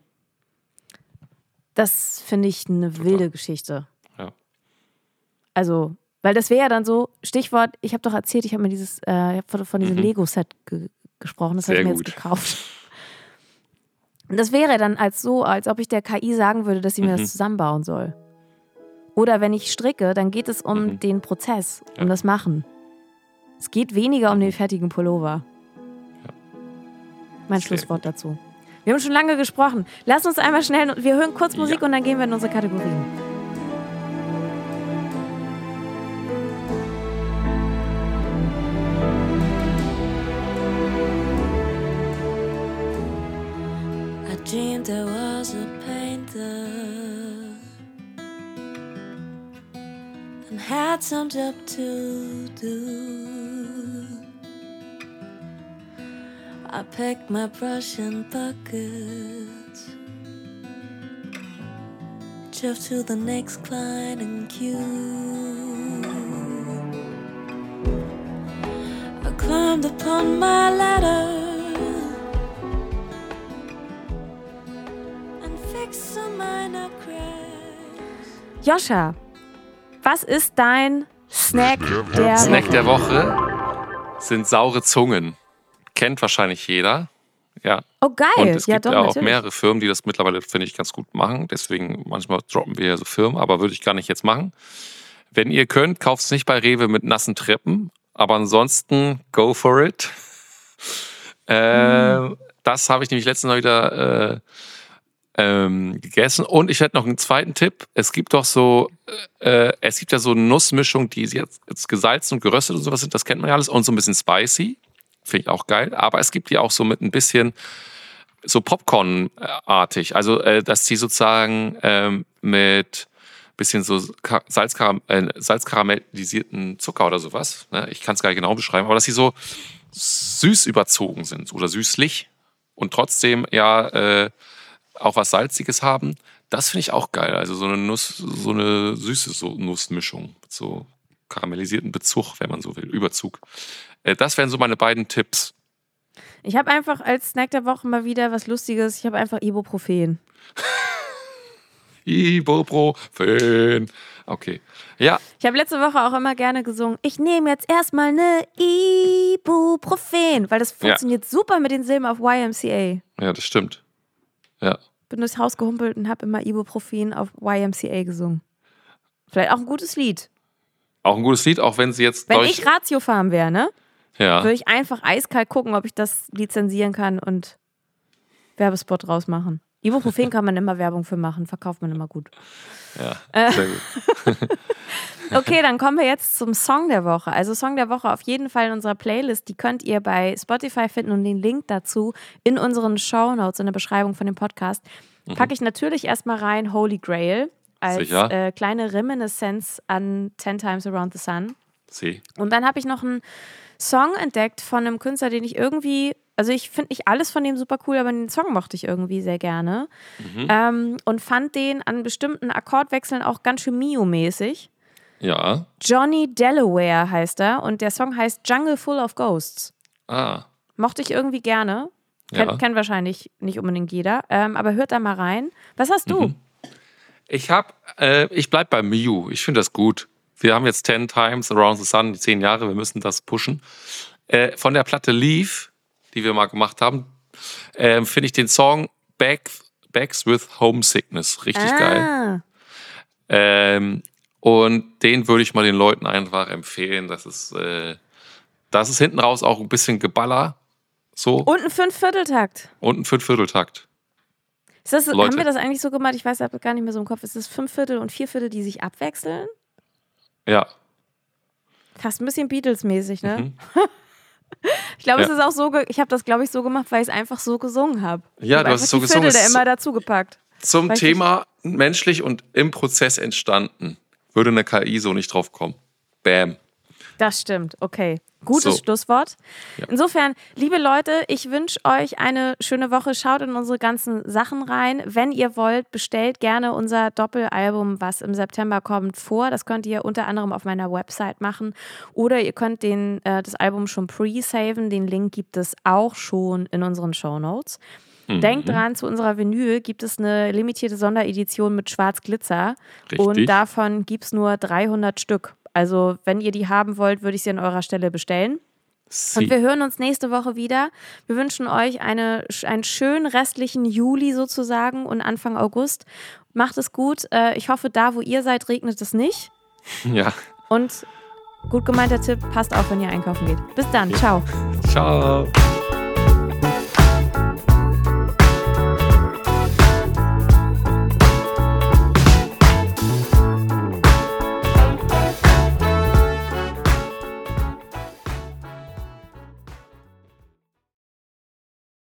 A: Das finde ich eine wilde Geschichte. Ja. Also, weil das wäre ja dann so, Stichwort, ich habe doch erzählt, ich habe mir ich habe von diesem Lego-Set gesprochen, das habe ich mir jetzt gekauft. Und das wäre dann als ob ich der KI sagen würde, dass sie mir das zusammenbauen soll. Oder wenn ich stricke, dann geht es um den Prozess, um das Machen. Es geht weniger um den fertigen Pullover. Mein Schlusswort dazu. Wir haben schon lange gesprochen. Lass uns einmal schnell, wir hören kurz Musik und dann gehen wir in unsere Kategorien.
C: I dreamed there was a painter and had some job to do. I packed my brush and buckets, drove to the next client in queue. I climbed upon my ladder and fixed some minor cracks.
A: Joscha, was ist dein Snack der Woche?
B: Snack der Woche sind saure Zungen. Kennt wahrscheinlich jeder. Ja.
A: Oh, geil.
B: Und es gibt ja auch
A: natürlich
B: mehrere Firmen, die das mittlerweile, finde ich, ganz gut machen. Deswegen manchmal droppen wir ja so Firmen, aber würde ich gar nicht jetzt machen. Wenn ihr könnt, kauft es nicht bei Rewe mit nassen Treppen. Aber ansonsten, go for it. Das habe ich nämlich letztens Mal wieder gegessen. Und ich hätte noch einen zweiten Tipp. Es gibt ja so Nussmischung, die jetzt gesalzen und geröstet und sowas sind. Das kennt man ja alles. Und so ein bisschen spicy. Finde ich auch geil. Aber es gibt die auch so mit ein bisschen so Popcorn-artig. Also, dass die sozusagen mit bisschen so salzkaramellisierten Zucker oder sowas. Ne? Ich kann es gar nicht genau beschreiben. Aber dass sie so süß überzogen sind oder süßlich und trotzdem auch was Salziges haben. Das finde ich auch geil. Also so eine süße Nussmischung mit so karamellisierten Bezug, wenn man so will, Überzug. Das wären so meine beiden Tipps.
A: Ich habe einfach als Snack der Woche mal wieder was Lustiges. Ich habe einfach Ibuprofen.
B: Ibuprofen. Okay. Ja.
A: Ich habe letzte Woche auch immer gerne gesungen, ich nehme jetzt erstmal eine Ibuprofen, weil das funktioniert super mit den Silben auf YMCA.
B: Ja, das stimmt. Ja.
A: Bin durchs Haus gehumpelt und habe immer Ibuprofen auf YMCA gesungen. Vielleicht auch ein gutes Lied.
B: Auch ein gutes Lied, auch wenn sie jetzt...
A: Wenn ich Ratiofarm wäre, ne?
B: Ja.
A: Würde ich einfach eiskalt gucken, ob ich das lizenzieren kann und Werbespot draus machen. Ibuprofen kann man immer Werbung für machen, verkauft man immer gut.
B: Ja, sehr gut.
A: Okay, dann kommen wir jetzt zum Song der Woche. Also Song der Woche auf jeden Fall in unserer Playlist. Die könnt ihr bei Spotify finden und den Link dazu in unseren Shownotes, in der Beschreibung von dem Podcast. Packe ich natürlich erstmal rein Holy Grail als kleine Reminiszenz an 10 Times Around the Sun. Und dann habe ich noch einen Song entdeckt von einem Künstler, den ich irgendwie, also ich finde nicht alles von dem super cool, aber den Song mochte ich irgendwie sehr gerne. Und fand den an bestimmten Akkordwechseln auch ganz schön Mio-mäßig.
B: Ja.
A: Johnny Delaware heißt er und der Song heißt Jungle Full of Ghosts. Mochte ich irgendwie gerne. Kennt wahrscheinlich nicht unbedingt jeder, aber hört da mal rein. Was hast du?
B: Ich bleib bei Miu. Ich finde das gut. Wir haben jetzt 10 Times Around the Sun, die 10 Jahre, wir müssen das pushen. Von der Platte Leave, die wir mal gemacht haben, finde ich den Song Backs with Homesickness richtig geil. Und den würde ich mal den Leuten einfach empfehlen. Das ist hinten raus auch ein bisschen Geballer. So.
A: Und ein 5/4-Takt.
B: Und ein 5/4-Takt.
A: Haben wir das eigentlich so gemacht? Ich weiß, ich habe gar nicht mehr so im Kopf. Ist das 5/4 und 4/4, die sich abwechseln?
B: Ja.
A: Fast ein bisschen Beatles-mäßig, ne? Ich glaube, es ist auch so, ich habe das, glaube ich, so gemacht, weil ich es einfach so gesungen habe.
B: Ja, du hast es so gesungen.
A: Die Viertel da immer dazu gepackt.
B: Zum Thema menschlich und im Prozess entstanden. Würde eine KI so nicht drauf kommen. Bam.
A: Das stimmt, okay. Gutes Schlusswort. Ja. Insofern, liebe Leute, ich wünsche euch eine schöne Woche. Schaut in unsere ganzen Sachen rein. Wenn ihr wollt, bestellt gerne unser Doppelalbum, was im September kommt, vor. Das könnt ihr unter anderem auf meiner Website machen. Oder ihr könnt das Album schon pre-saven. Den Link gibt es auch schon in unseren Shownotes. Denkt dran, zu unserer Vinyl gibt es eine limitierte Sonderedition mit Schwarz-Glitzer. Richtig. Und davon gibt es nur 300 Stück. Also, wenn ihr die haben wollt, würde ich sie an eurer Stelle bestellen. Und wir hören uns nächste Woche wieder. Wir wünschen euch einen schönen restlichen Juli sozusagen und Anfang August. Macht es gut. Ich hoffe, da, wo ihr seid, regnet es nicht.
B: Ja.
A: Und gut gemeinter Tipp, passt auf, wenn ihr einkaufen geht. Bis dann. Ciao.
B: Ciao.